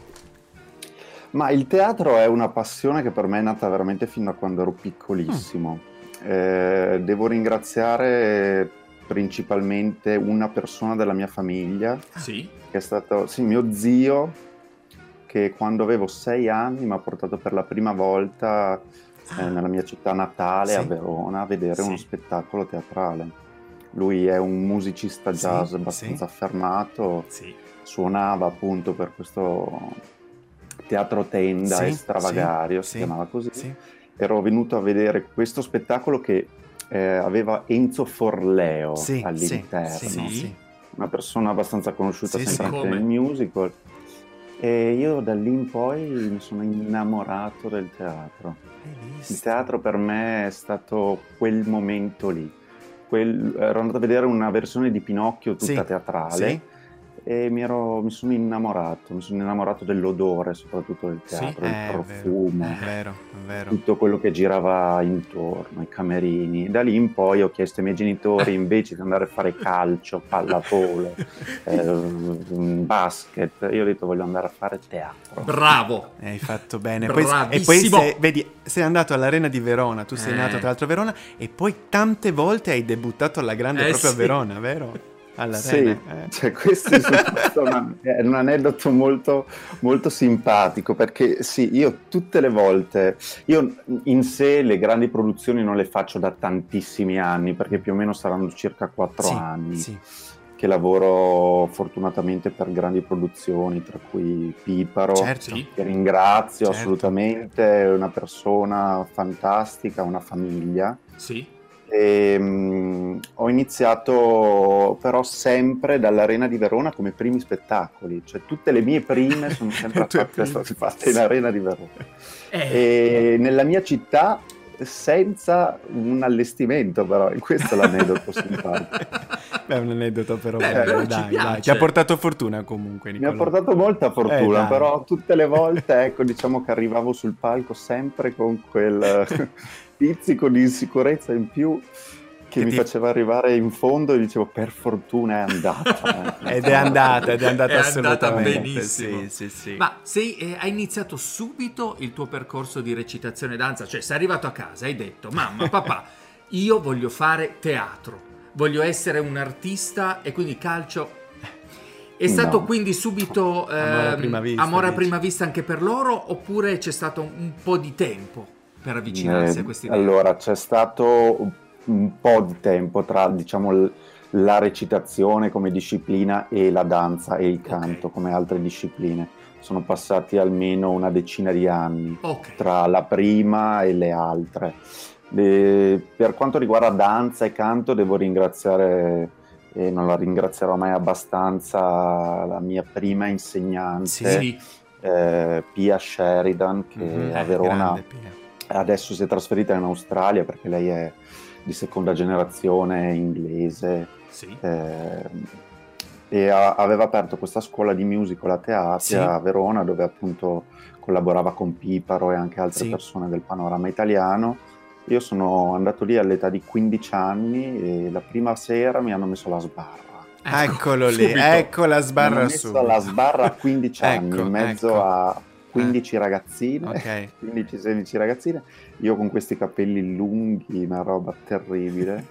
Speaker 7: Ma il teatro è una passione che per me è nata veramente fino a quando ero piccolissimo. Eh, devo ringraziare principalmente una persona della mia famiglia,
Speaker 3: Sì.
Speaker 7: che è stato, sì, mio zio, che quando avevo sei anni mi ha portato per la prima volta eh, nella mia città natale,
Speaker 2: Sì.
Speaker 7: a Verona, a vedere
Speaker 2: Sì.
Speaker 7: uno spettacolo teatrale. Lui è un musicista
Speaker 2: Sì,
Speaker 7: jazz
Speaker 2: sì.
Speaker 7: abbastanza affermato,
Speaker 3: Sì.
Speaker 7: suonava appunto per questo teatro tenda
Speaker 2: Sì,
Speaker 7: Estravagario,
Speaker 2: sì,
Speaker 7: si
Speaker 2: sì,
Speaker 7: chiamava così.
Speaker 2: Sì.
Speaker 7: Ero venuto a vedere questo spettacolo che eh, aveva Enzo Forleo
Speaker 2: Sì,
Speaker 7: all'interno,
Speaker 2: sì,
Speaker 3: Sì.
Speaker 2: sì.
Speaker 7: una persona abbastanza conosciuta
Speaker 2: Sì,
Speaker 7: sempre
Speaker 3: sì.
Speaker 7: anche
Speaker 3: Come?
Speaker 7: nel musical. E io da lì in poi mi sono innamorato del teatro.
Speaker 2: Hai visto?
Speaker 7: Il teatro per me è stato quel momento lì. Quel- ero andato a vedere una versione di Pinocchio tutta
Speaker 2: Sì,
Speaker 7: teatrale
Speaker 2: sì.
Speaker 7: e mi, ero- mi sono innamorato, mi sono innamorato dell'odore soprattutto del
Speaker 3: Sì.
Speaker 7: teatro,
Speaker 2: Eh,
Speaker 7: il
Speaker 2: è
Speaker 7: profumo,
Speaker 2: vero, è vero, è vero.
Speaker 7: tutto quello che girava intorno, i camerini. Da lì in poi ho chiesto ai miei genitori invece di andare a fare calcio, pallavolo, eh, basket, io ho detto voglio andare a fare teatro.
Speaker 3: Bravo.
Speaker 2: Hai fatto bene. Poi- e poi
Speaker 3: Bravissimo.
Speaker 2: sei, vedi, sei andato all'Arena di Verona, tu sei
Speaker 3: Eh.
Speaker 2: nato tra l'altro a Verona e poi tante volte hai debuttato alla grande
Speaker 3: Eh,
Speaker 2: proprio
Speaker 3: sì.
Speaker 2: a Verona, vero? All'Arena.
Speaker 7: Sì,
Speaker 2: eh.
Speaker 7: cioè, questo è questo è una- è un aneddoto molto, molto simpatico perché sì, io tutte le volte, io in sé le grandi produzioni non le faccio da tantissimi anni perché più o meno saranno circa quattro
Speaker 2: Sì,
Speaker 7: anni
Speaker 2: sì.
Speaker 7: che lavoro fortunatamente per grandi produzioni, tra cui Piparo,
Speaker 2: Certo.
Speaker 3: Sì.
Speaker 7: che ringrazio
Speaker 2: Certo.
Speaker 7: assolutamente, è una persona fantastica, una famiglia.
Speaker 3: Sì.
Speaker 7: E, mh, ho iniziato però sempre dall'Arena di Verona come primi spettacoli, cioè tutte le mie prime sono sempre
Speaker 2: Le tue
Speaker 7: fatte,
Speaker 2: prime.
Speaker 7: state fatte in Arena di Verona.
Speaker 3: Eh,
Speaker 7: E nella mia città senza un allestimento, però, e questo è l'aneddoto simpatico.
Speaker 2: Beh, è un aneddoto però
Speaker 3: Beh,
Speaker 2: bello,
Speaker 3: però ci
Speaker 2: dai,
Speaker 3: piace.
Speaker 2: dai. Ti ha portato fortuna comunque,
Speaker 7: Mi
Speaker 2: Nicolò.
Speaker 7: ha portato molta fortuna,
Speaker 2: Eh, dai.
Speaker 7: però tutte le volte, ecco, diciamo che arrivavo sul palco sempre con quel pizzico di insicurezza in più che
Speaker 2: Che
Speaker 7: mi
Speaker 2: ti-
Speaker 7: faceva arrivare in fondo e dicevo per fortuna è andata. eh."
Speaker 2: Ed è andata, ed è andata
Speaker 3: È andata
Speaker 2: assolutamente.
Speaker 3: benissimo.
Speaker 2: Sì, sì, sì.
Speaker 3: Ma sei, eh, hai iniziato subito il tuo percorso di recitazione e danza? Cioè sei arrivato a casa e hai detto mamma, papà, io voglio fare teatro, voglio essere un artista e quindi calcio. È stato
Speaker 7: No.
Speaker 3: quindi subito
Speaker 2: Amore a
Speaker 3: ehm,
Speaker 2: prima vista,
Speaker 3: amore a
Speaker 2: dici.
Speaker 3: prima vista anche per loro oppure c'è stato un, un po' di tempo per avvicinarsi
Speaker 7: Eh,
Speaker 3: a questi idee?
Speaker 7: allora, c'è stato un po' di tempo tra, diciamo, l- la recitazione come disciplina e la danza e il canto
Speaker 3: Ok.
Speaker 7: come altre discipline. Sono passati almeno una decina di anni
Speaker 3: Ok.
Speaker 7: tra la prima e le altre. Le- per quanto riguarda danza e canto, devo ringraziare e non la ringrazierò mai abbastanza, la mia prima insegnante,
Speaker 3: Sì.
Speaker 7: eh, Pia Sheridan, che
Speaker 2: Mhm,
Speaker 7: a
Speaker 2: eh,
Speaker 7: Verona
Speaker 2: grande Pia.
Speaker 7: adesso si è trasferita in Australia perché lei è di seconda generazione inglese,
Speaker 3: Sì.
Speaker 7: eh, e ha- aveva aperto questa scuola di musical a teatro
Speaker 2: Sì.
Speaker 7: a Verona, dove appunto collaborava con Piparo e anche altre
Speaker 2: Sì.
Speaker 7: persone del panorama italiano. Io sono andato lì all'età di quindici anni e la prima sera mi hanno messo la sbarra.
Speaker 3: Ecco,
Speaker 2: Eccolo lì,
Speaker 3: subito.
Speaker 2: ecco la
Speaker 7: Mi hanno
Speaker 2: sbarra
Speaker 7: messo
Speaker 2: subito.
Speaker 7: la sbarra a quindici anni,
Speaker 2: Ecco,
Speaker 7: in mezzo
Speaker 2: ecco.
Speaker 7: a quindici ragazzine,
Speaker 2: Ok.
Speaker 7: quindici sedici ragazzine, io con questi capelli lunghi, una roba terribile.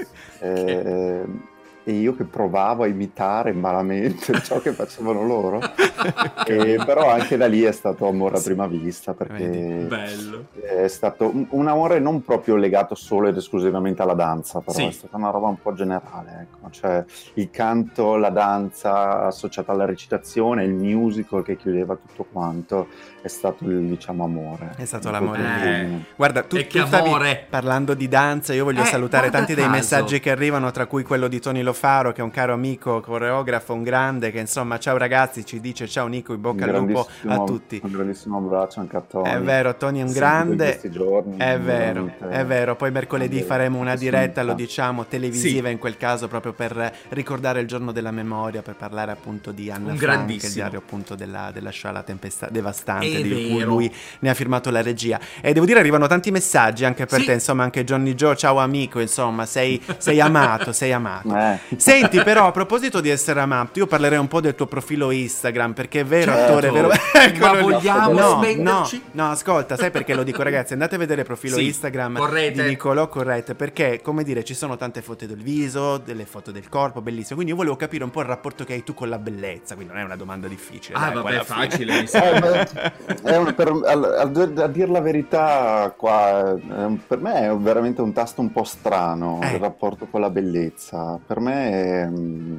Speaker 7: Eh, e io che provavo a imitare malamente ciò che facevano loro. E, però anche da lì è stato amore a prima vista, perché
Speaker 2: Vedi,
Speaker 3: bello.
Speaker 7: è stato un, un amore non proprio legato solo ed esclusivamente alla danza, però
Speaker 3: Sì.
Speaker 7: è stata una roba un po' generale, ecco. Cioè il canto, la danza associata alla recitazione, il musical che chiudeva tutto quanto, è stato il, diciamo, amore.
Speaker 2: È stato
Speaker 7: Un
Speaker 2: l'amore
Speaker 3: Eh.
Speaker 2: mio. Guarda, tu,
Speaker 3: E che
Speaker 2: tu stavi
Speaker 3: amore.
Speaker 2: parlando di danza, io voglio
Speaker 3: Eh,
Speaker 2: salutare
Speaker 3: guarda
Speaker 2: tanti dei
Speaker 3: caso.
Speaker 2: messaggi che arrivano, tra cui quello di Tony Lofaro, che è un caro amico, coreografo, un grande, che insomma, ciao ragazzi, ci dice ciao Nico, in bocca al lupo a
Speaker 7: grandissimo-
Speaker 2: tutti.
Speaker 7: Un grandissimo abbraccio anche a Tony.
Speaker 2: È vero, Tony è un
Speaker 7: Sentito in
Speaker 2: grande.
Speaker 7: questi giorni,
Speaker 2: È vero,
Speaker 7: veramente
Speaker 2: è vero. Poi mercoledì
Speaker 7: grande
Speaker 2: faremo una diretta, lo
Speaker 7: possibilità.
Speaker 2: diciamo, televisiva
Speaker 3: Sì.
Speaker 2: in quel caso, proprio per ricordare il giorno della memoria, per parlare appunto di Anna
Speaker 3: Un
Speaker 2: Frank, il
Speaker 3: grandissimo.
Speaker 2: diario appunto della, della Shoah, la tempesta devastante,
Speaker 3: È
Speaker 2: di cui
Speaker 3: vero.
Speaker 2: lui ne ha firmato la regia. E devo dire, arrivano tanti messaggi anche per
Speaker 3: Sì.
Speaker 2: te, insomma, anche Johnny Joe, ciao amico, insomma, sei, sei amato, sei amato.
Speaker 7: Eh.
Speaker 2: Senti, però, a proposito di essere amato, io parlerei un po' del tuo profilo Instagram, perché è vero,
Speaker 3: Certo.
Speaker 2: attore, è vero.
Speaker 3: Ma
Speaker 2: Eccolo lì.
Speaker 3: vogliamo
Speaker 2: no,
Speaker 3: spenderci?
Speaker 2: No, no, ascolta, sai perché lo dico, ragazzi? Andate a vedere il profilo
Speaker 3: Sì,
Speaker 2: Instagram
Speaker 3: correte.
Speaker 2: di Nicolò Corrette, perché, come dire, ci sono tante foto del viso, delle foto del corpo, bellissimo. Quindi io volevo capire un po' il rapporto che hai tu con la bellezza, quindi non è una domanda difficile.
Speaker 3: Ah,
Speaker 2: dai, poi
Speaker 3: vabbè,
Speaker 2: alla fine.
Speaker 3: facile. mi
Speaker 7: Eh,
Speaker 3: sa.
Speaker 7: beh, è un- per, a, a- a dir la verità, qua, è un- per me è veramente un tasto un po' strano
Speaker 2: Eh.
Speaker 7: il rapporto con la bellezza. Per me, è, mm,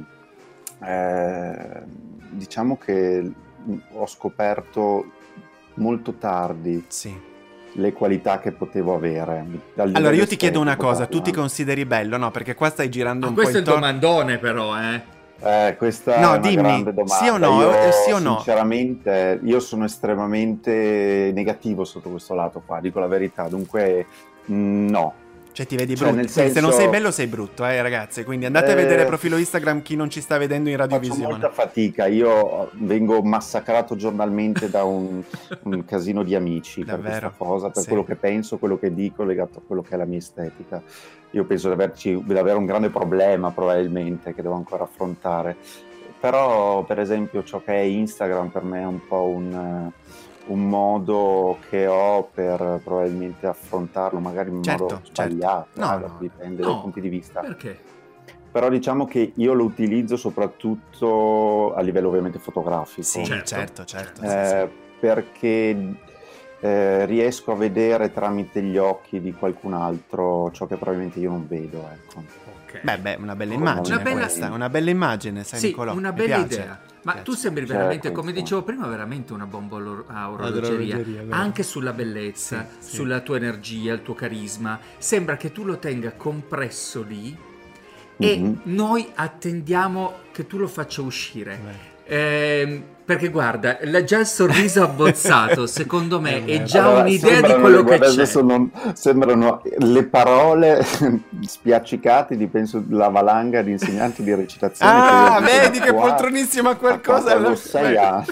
Speaker 7: è- diciamo che ho scoperto molto tardi
Speaker 2: Sì.
Speaker 7: le qualità che potevo avere. a
Speaker 2: Allora,
Speaker 7: livello
Speaker 2: io ti chiedo una
Speaker 7: estetico
Speaker 2: cosa, tu ti
Speaker 7: parlando.
Speaker 2: consideri bello, no? Perché qua stai girando
Speaker 3: Ah,
Speaker 2: un po'
Speaker 3: questo è il
Speaker 2: intorno.
Speaker 3: domandone, però, eh.
Speaker 7: Eh, questa
Speaker 2: No,
Speaker 7: è una
Speaker 2: dimmi,
Speaker 7: grande domanda.
Speaker 2: sì o no,
Speaker 7: Io,
Speaker 2: eh, sì o no?
Speaker 7: sinceramente, io sono estremamente negativo sotto questo lato qua, dico la verità. Dunque, mh, no.
Speaker 2: Cioè ti vedi
Speaker 7: Cioè,
Speaker 2: brutto.
Speaker 7: nel
Speaker 2: Quindi se non
Speaker 7: senso-
Speaker 2: sei bello sei brutto, eh ragazzi. Quindi andate a
Speaker 7: Eh,
Speaker 2: vedere il profilo Instagram, chi non ci sta vedendo in
Speaker 7: Faccio
Speaker 2: radiovisione.
Speaker 7: molta fatica, io vengo massacrato giornalmente da un, un casino di amici per
Speaker 2: Davvero?
Speaker 7: questa cosa, per
Speaker 2: Sì.
Speaker 7: quello che penso, quello che dico legato a quello che è la mia estetica. Io penso di averci, di avere un grande problema probabilmente che devo ancora affrontare. Però, per esempio, ciò che è Instagram per me è un po' un, un modo che ho per probabilmente affrontarlo, magari in
Speaker 2: Certo,
Speaker 7: modo
Speaker 2: certo.
Speaker 7: sbagliato,
Speaker 2: No,
Speaker 7: eh,
Speaker 2: no.
Speaker 7: dipende
Speaker 3: No,
Speaker 7: dai punti di vista.
Speaker 3: Perché?
Speaker 7: Però diciamo che io lo utilizzo soprattutto a livello ovviamente fotografico.
Speaker 2: Sì,
Speaker 3: Certo.
Speaker 2: certo, certo. sì,
Speaker 7: Eh, perché eh, riesco a vedere tramite gli occhi di qualcun altro ciò che probabilmente io non vedo, ecco.
Speaker 3: Ok.
Speaker 2: sì. Beh, beh, una bella
Speaker 7: Una
Speaker 2: immagine
Speaker 3: bella-
Speaker 2: questa, una bella immagine, sai
Speaker 3: Sì,
Speaker 2: Nicolò?
Speaker 3: una
Speaker 2: Mi
Speaker 3: bella
Speaker 2: piace.
Speaker 3: idea. Ma
Speaker 2: piace.
Speaker 3: tu sembri
Speaker 7: C'è
Speaker 3: veramente, come
Speaker 7: questo.
Speaker 3: dicevo prima, veramente una bomba oro- a orologeria.
Speaker 2: orologeria, vero.
Speaker 3: Anche sulla bellezza,
Speaker 2: Sì, sì.
Speaker 3: sulla tua energia, il tuo carisma. Sembra che tu lo tenga compresso lì e
Speaker 7: Mhm.
Speaker 3: noi attendiamo che tu lo faccia uscire.
Speaker 2: Beh.
Speaker 3: Ehm, perché guarda, la- già il sorriso abbozzato, secondo me,
Speaker 2: È
Speaker 3: è
Speaker 2: vero.
Speaker 3: già
Speaker 7: Allora,
Speaker 3: un'idea di
Speaker 7: sembrano-
Speaker 3: quello che
Speaker 7: guarda,
Speaker 3: c'è.
Speaker 7: adesso non- sembrano le parole spiaccicate di penso la valanga di insegnanti di recitazione.
Speaker 2: Ah,
Speaker 7: che io
Speaker 2: vedi che
Speaker 7: qua
Speaker 2: poltronissima qualcosa
Speaker 7: avevo
Speaker 2: alla-
Speaker 7: sei anni.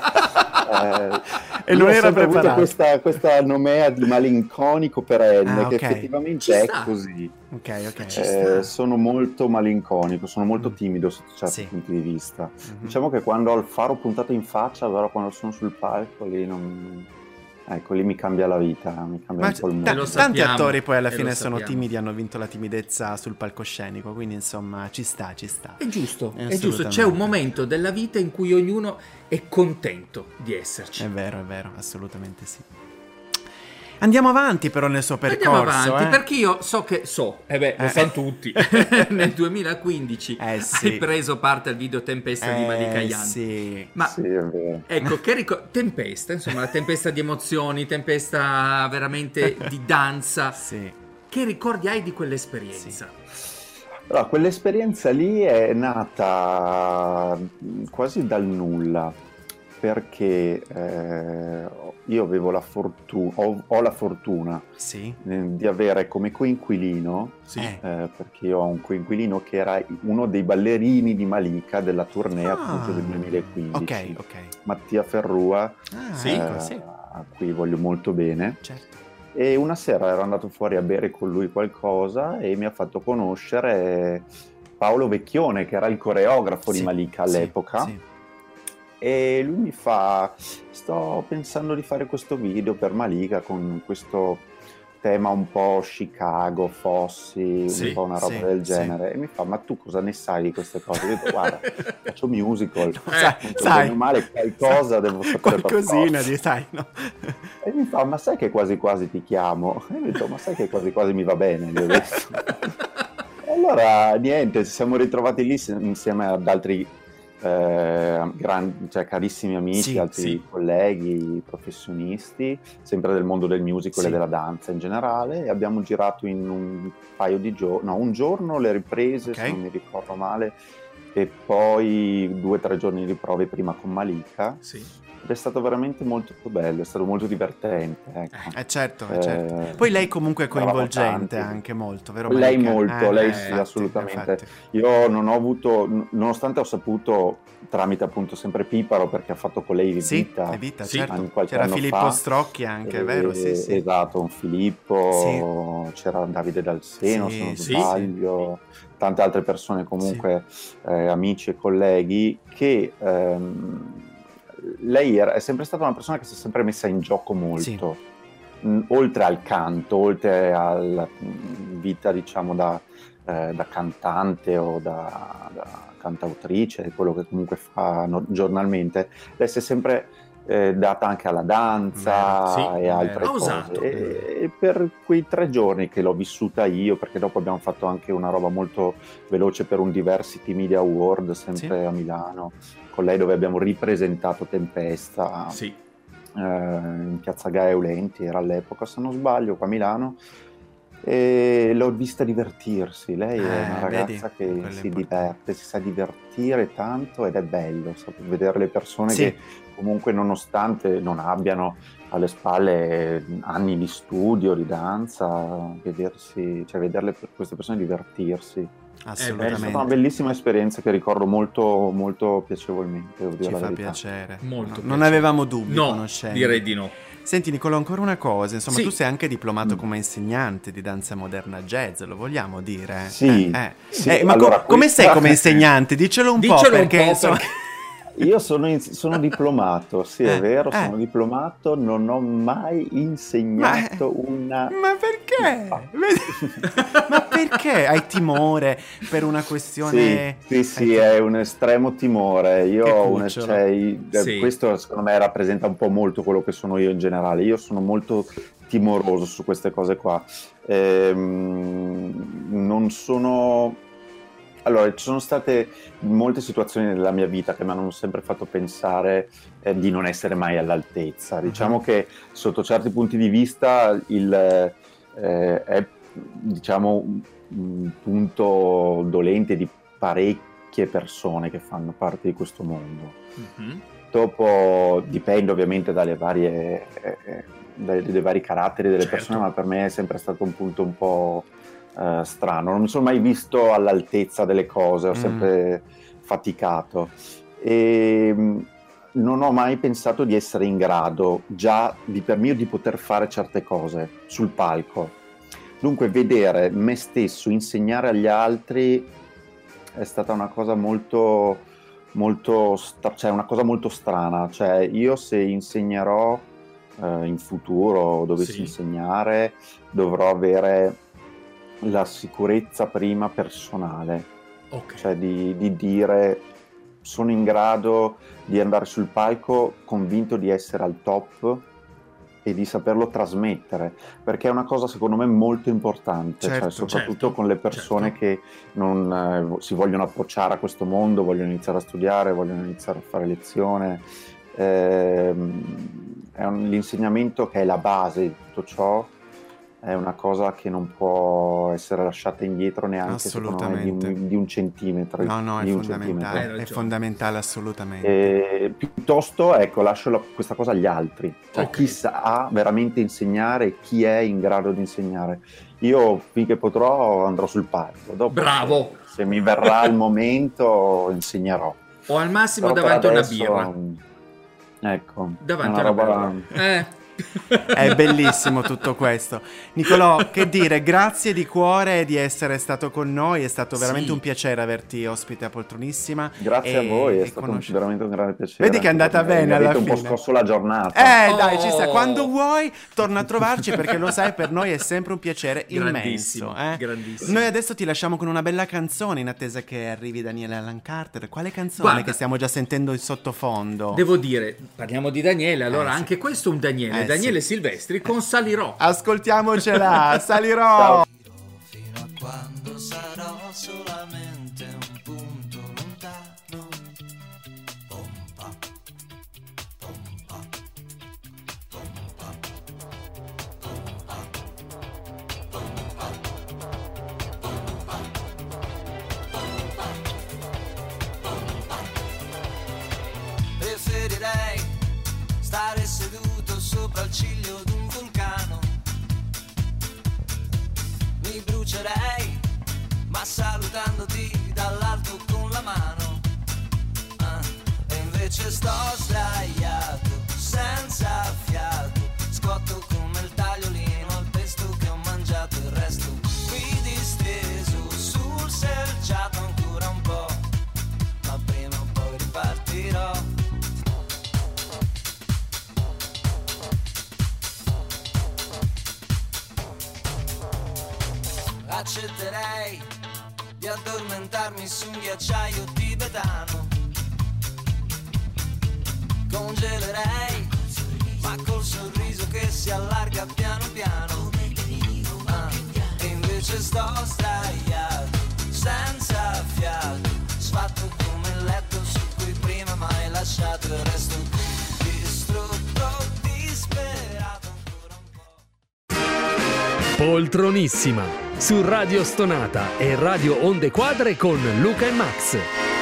Speaker 7: Eh,
Speaker 2: E
Speaker 7: io
Speaker 2: non
Speaker 7: ho
Speaker 2: era
Speaker 7: sempre avuto
Speaker 2: preparato.
Speaker 7: questa, questa nomea di malinconico perenne
Speaker 2: Ah,
Speaker 7: che
Speaker 2: ok.
Speaker 7: effettivamente
Speaker 3: Ci
Speaker 7: è
Speaker 3: sta.
Speaker 7: così.
Speaker 2: Ok, ok.
Speaker 3: Ci
Speaker 7: Eh,
Speaker 3: sta.
Speaker 7: sono molto malinconico, sono molto
Speaker 2: Mm.
Speaker 7: timido sotto certi
Speaker 2: Sì.
Speaker 7: punti di vista.
Speaker 2: Mhm.
Speaker 7: Diciamo che quando ho il faro puntato in faccia, però quando sono sul palco lì non... Ecco, lì mi cambia la vita, mi cambia
Speaker 2: Ma
Speaker 7: un po' il
Speaker 2: ta-
Speaker 3: lo
Speaker 7: mondo.
Speaker 2: tanti
Speaker 3: sappiamo,
Speaker 2: attori poi alla
Speaker 3: e lo
Speaker 2: fine sono
Speaker 3: sappiamo.
Speaker 2: timidi, hanno vinto la timidezza sul palcoscenico, quindi insomma ci sta, ci sta.
Speaker 3: È giusto,
Speaker 2: Eh,
Speaker 3: è giusto. C'è un momento della vita in cui ognuno è contento di esserci.
Speaker 2: È vero, è vero, assolutamente sì. Andiamo avanti però nel suo percorso.
Speaker 3: Andiamo avanti,
Speaker 2: eh.
Speaker 3: perché io so che so, e beh, lo
Speaker 2: Eh.
Speaker 3: sanno tutti. Nel duemilaquindici
Speaker 2: Eh, sì.
Speaker 3: hai preso parte al video Tempesta di
Speaker 2: Eh,
Speaker 3: Madicayan.
Speaker 2: sì.
Speaker 3: Ma
Speaker 7: Sì, è vero.
Speaker 3: ecco, che ricor- tempesta, insomma, la tempesta di emozioni, tempesta veramente di danza.
Speaker 2: Sì.
Speaker 3: Che ricordi hai di quell'esperienza?
Speaker 7: Allora, quell'esperienza lì è nata mh, quasi dal nulla, perché eh, io avevo la fortuna, ho, ho la fortuna
Speaker 2: Sì.
Speaker 7: eh, di avere come coinquilino,
Speaker 3: Sì.
Speaker 2: Eh.
Speaker 7: eh, perché io ho un coinquilino che era uno dei ballerini di Malika della tournée
Speaker 2: Ah.
Speaker 7: appunto del duemilaquindici,
Speaker 2: Ok, ok.
Speaker 7: Mattia Ferrua,
Speaker 2: Ah,
Speaker 3: Sì,
Speaker 2: ecco,
Speaker 7: eh,
Speaker 2: sì,
Speaker 7: a cui voglio molto bene.
Speaker 2: certo.
Speaker 7: E una sera ero andato fuori a bere con lui qualcosa e mi ha fatto conoscere Paolo Vecchione, che era il coreografo di
Speaker 2: Sì,
Speaker 7: Malika
Speaker 2: sì,
Speaker 7: all'epoca.
Speaker 2: sì.
Speaker 7: E lui mi fa: sto pensando di fare questo video per Malika con questo tema un po' Chicago, Fossi,
Speaker 3: Sì,
Speaker 7: un po' una roba
Speaker 2: sì,
Speaker 7: del
Speaker 2: sì.
Speaker 7: genere. E mi fa: ma tu cosa ne sai di queste cose? Io dico: guarda, faccio musical,
Speaker 2: No, sai,
Speaker 7: Tanto
Speaker 2: sai,
Speaker 7: bene o male qualcosa
Speaker 2: sai,
Speaker 7: devo sapere per
Speaker 2: qualcosina
Speaker 7: forza.
Speaker 2: di, sai, no?
Speaker 7: E mi fa: ma sai che quasi quasi ti chiamo? E io ho detto: ma sai che quasi quasi mi va bene, gli ho detto. E allora niente, ci siamo ritrovati lì se- insieme ad altri eh, gran- cioè, carissimi amici,
Speaker 2: Sì,
Speaker 7: altri
Speaker 3: sì.
Speaker 7: colleghi, professionisti, sempre del mondo del musical
Speaker 2: Sì.
Speaker 7: e della danza in generale, e abbiamo girato in un paio di giorni, no, un giorno le riprese,
Speaker 2: Ok.
Speaker 7: se non mi ricordo male, e poi due o tre giorni di prove prima con Malika.
Speaker 3: Sì.
Speaker 7: Ed è stato veramente molto bello, è stato molto divertente, ecco.
Speaker 2: Eh certo, eh, certo.
Speaker 7: Eh,
Speaker 2: Poi lei comunque è
Speaker 7: eravamo
Speaker 2: coinvolgente
Speaker 7: tanti.
Speaker 2: anche molto, vero
Speaker 7: Lei
Speaker 2: Malika?
Speaker 7: molto,
Speaker 2: Eh,
Speaker 7: lei
Speaker 2: eh,
Speaker 7: sì,
Speaker 2: infatti,
Speaker 7: assolutamente.
Speaker 2: infatti.
Speaker 7: Io non ho avuto, n- nonostante ho saputo tramite appunto sempre Piparo, perché ha fatto con lei
Speaker 2: Sì,
Speaker 7: Vita
Speaker 2: Evita,
Speaker 3: Sì.
Speaker 2: certo.
Speaker 7: anni- qualche
Speaker 2: C'era
Speaker 7: anno
Speaker 2: Filippo
Speaker 7: fa.
Speaker 2: Strocchi anche,
Speaker 7: Eh,
Speaker 2: vero? Sì, sì.
Speaker 7: Esatto, un Filippo, c'era Davide Dal Seno,
Speaker 2: Sì,
Speaker 7: se non
Speaker 2: sì,
Speaker 7: sbaglio, tante altre persone comunque, eh, amici e colleghi, che ehm, lei era- è sempre stata una persona che si è sempre messa in gioco molto. Mh, oltre al canto, oltre alla mh, vita diciamo da, eh, da cantante o da, da cantautrice, quello che comunque fa no- giornalmente, lei si è sempre eh, data anche alla danza
Speaker 3: Vero, sì,
Speaker 7: e
Speaker 3: vero.
Speaker 7: altre
Speaker 3: Ha
Speaker 7: cose.
Speaker 3: usato.
Speaker 7: E, e per quei tre giorni che l'ho vissuta io, perché dopo abbiamo fatto anche una roba molto veloce per un Diversity Media Award, sempre
Speaker 2: Sì.
Speaker 7: a Milano, con lei, dove abbiamo ripresentato Tempesta
Speaker 3: Sì.
Speaker 7: eh, in Piazza Gaia Eulenti, era all'epoca se non sbaglio, qua a Milano, e l'ho vista divertirsi. Lei è
Speaker 2: Eh,
Speaker 7: una ragazza
Speaker 2: vedi,
Speaker 7: che
Speaker 2: quello è
Speaker 7: si
Speaker 2: importante.
Speaker 7: diverte, si sa divertire tanto, ed è bello sa- vedere le persone
Speaker 2: Sì.
Speaker 7: che comunque, nonostante non abbiano alle spalle anni di studio, di danza, vedersi, cioè vederle per queste persone divertirsi. È stata una
Speaker 2: Assolutamente.
Speaker 7: bellissima esperienza che ricordo molto, molto piacevolmente, devo dire
Speaker 2: Ci
Speaker 7: la
Speaker 2: fa
Speaker 7: verità.
Speaker 2: piacere.
Speaker 3: Molto
Speaker 2: No-
Speaker 3: piacere.
Speaker 2: Non avevamo dubbi
Speaker 3: No,
Speaker 2: conoscendo.
Speaker 3: direi di no.
Speaker 2: Senti Nicolò, ancora una cosa, insomma,
Speaker 3: Sì.
Speaker 2: tu sei anche diplomato
Speaker 7: Mm.
Speaker 2: come insegnante di danza moderna jazz, lo vogliamo dire?
Speaker 7: Sì,
Speaker 2: Eh, eh.
Speaker 7: sì,
Speaker 2: Eh, ma
Speaker 7: allora,
Speaker 2: co- come
Speaker 7: questa-
Speaker 2: sei come insegnante? Dicelo un po',
Speaker 3: Dicelo un
Speaker 2: perché
Speaker 3: po',
Speaker 2: insomma...
Speaker 3: perché-
Speaker 7: Io sono, in- sono diplomato, sì, è
Speaker 2: Eh,
Speaker 7: vero,
Speaker 2: eh.
Speaker 7: sono diplomato, non ho mai insegnato una...
Speaker 2: Ma perché? Vedi? Ma perché hai timore per una questione...
Speaker 7: Sì, sì, sì,
Speaker 2: hai ti-
Speaker 7: è un estremo timore. Io
Speaker 2: Che
Speaker 7: ho un,
Speaker 2: cucciolo.
Speaker 7: cioè, i- eh,
Speaker 3: Sì.
Speaker 7: questo secondo me rappresenta un po' molto quello che sono io in generale. Io sono molto timoroso su queste cose qua. Ehm, non sono... Allora, ci sono state molte situazioni nella mia vita che mi hanno sempre fatto pensare eh, di non essere mai all'altezza. Diciamo
Speaker 2: Mhm.
Speaker 7: che sotto certi punti di vista il, eh, è diciamo un- un punto dolente di parecchie persone che fanno parte di questo mondo.
Speaker 3: Mhm.
Speaker 7: Dopo dipende ovviamente dalle varie, eh, eh, dai, dai vari caratteri delle
Speaker 3: Certo.
Speaker 7: persone, ma per me è sempre stato un punto un po' eh, strano. Non mi sono mai visto all'altezza delle cose, ho
Speaker 2: Mm.
Speaker 7: sempre faticato. E mh, non ho mai pensato di essere in grado già di per mio di poter fare certe cose sul palco. Dunque vedere me stesso insegnare agli altri è stata una cosa molto molto sta- cioè una cosa molto strana. Cioè io, se insegnerò eh, in futuro, dovessi
Speaker 3: Sì.
Speaker 7: insegnare, dovrò avere la sicurezza prima personale,
Speaker 3: Ok.
Speaker 7: cioè di, di dire sono in grado di andare sul palco convinto di essere al top e di saperlo trasmettere, perché è una cosa secondo me molto importante,
Speaker 2: Certo,
Speaker 7: cioè soprattutto
Speaker 3: certo,
Speaker 7: con le persone
Speaker 3: certo.
Speaker 7: che non eh, si vogliono approcciare a questo mondo, vogliono iniziare a studiare, vogliono iniziare a fare lezione. Ehm, è un- l'insegnamento che è la base di tutto ciò, è una cosa che non può essere lasciata indietro neanche secondo me, di,
Speaker 2: Assolutamente.
Speaker 7: un, di un centimetro.
Speaker 2: No, no, è
Speaker 7: di un
Speaker 2: fondamentale,
Speaker 3: Hai
Speaker 7: centimetro.
Speaker 2: è
Speaker 3: ragione.
Speaker 2: fondamentale assolutamente.
Speaker 7: E piuttosto, ecco, lascio la- questa cosa agli altri, cioè
Speaker 3: Ok.
Speaker 7: chi sa veramente insegnare, chi è in grado di insegnare. Io finché potrò andrò sul palco, dopo
Speaker 3: Bravo.
Speaker 7: se, se mi verrà il momento insegnerò.
Speaker 3: O al massimo
Speaker 7: Però per
Speaker 3: davanti a una
Speaker 7: adesso,
Speaker 3: birra.
Speaker 7: ecco,
Speaker 3: Davanti
Speaker 7: è
Speaker 3: a
Speaker 7: una
Speaker 3: una
Speaker 7: roba...
Speaker 3: birra. Eh.
Speaker 2: È bellissimo tutto questo. Nicolò, che dire, grazie di cuore di essere stato con noi, è stato veramente
Speaker 3: Sì.
Speaker 2: un piacere averti ospite a Poltronissima.
Speaker 7: Grazie
Speaker 2: e-
Speaker 7: a voi, è
Speaker 2: e
Speaker 7: stato
Speaker 2: conosci-
Speaker 7: veramente un grande piacere.
Speaker 2: Vedi che è andata
Speaker 7: Mi
Speaker 2: bene
Speaker 7: avete
Speaker 2: alla
Speaker 7: un po'
Speaker 2: fine.
Speaker 7: scosso la giornata.
Speaker 2: Eh
Speaker 3: Oh.
Speaker 2: dai, ci sta. Quando vuoi torna a trovarci perché lo sai, per noi è sempre un piacere
Speaker 3: Grandissimo,
Speaker 2: immenso. eh.
Speaker 3: grandissimo.
Speaker 2: Noi adesso ti lasciamo con una bella canzone in attesa che arrivi Daniele Alan Carter. Quale canzone
Speaker 3: Guarda,
Speaker 2: che stiamo già sentendo in sottofondo?
Speaker 3: Devo dire, parliamo di Daniele, allora
Speaker 2: Eh, sì.
Speaker 3: anche questo è un Daniele,
Speaker 2: Eh,
Speaker 3: Daniele
Speaker 2: sì.
Speaker 3: Silvestri con Salirò.
Speaker 2: Ascoltiamocela, salirò.
Speaker 7: Ciao.
Speaker 4: Fino a quando sarò solamente un punto lontano. Pompa, pompa, pompa, pompa, pompa, pompa, pompa, pompa. Preferirei stare seduto sopra il ciglio di un vulcano. Mi brucerei, ma salutandoti dall'alto con la mano. Ah, e invece sto sdraiato, senza fiato, scotto come il tagliolino al pesto che ho mangiato. Il resto qui disteso sul selciato ancora un po', ma prima o poi ripartirò. Accetterei di addormentarmi su un ghiacciaio tibetano. Congelerei, ma col sorriso che si allarga piano piano. Ah, e invece sto sdraiato, senza fiato, sfatto come il letto su cui prima mai lasciato. Il resto qui distrutto, disperato ancora un po'.
Speaker 1: Poltronissima su Radio Stonata e Radio Onde Quadre con Luca e Max.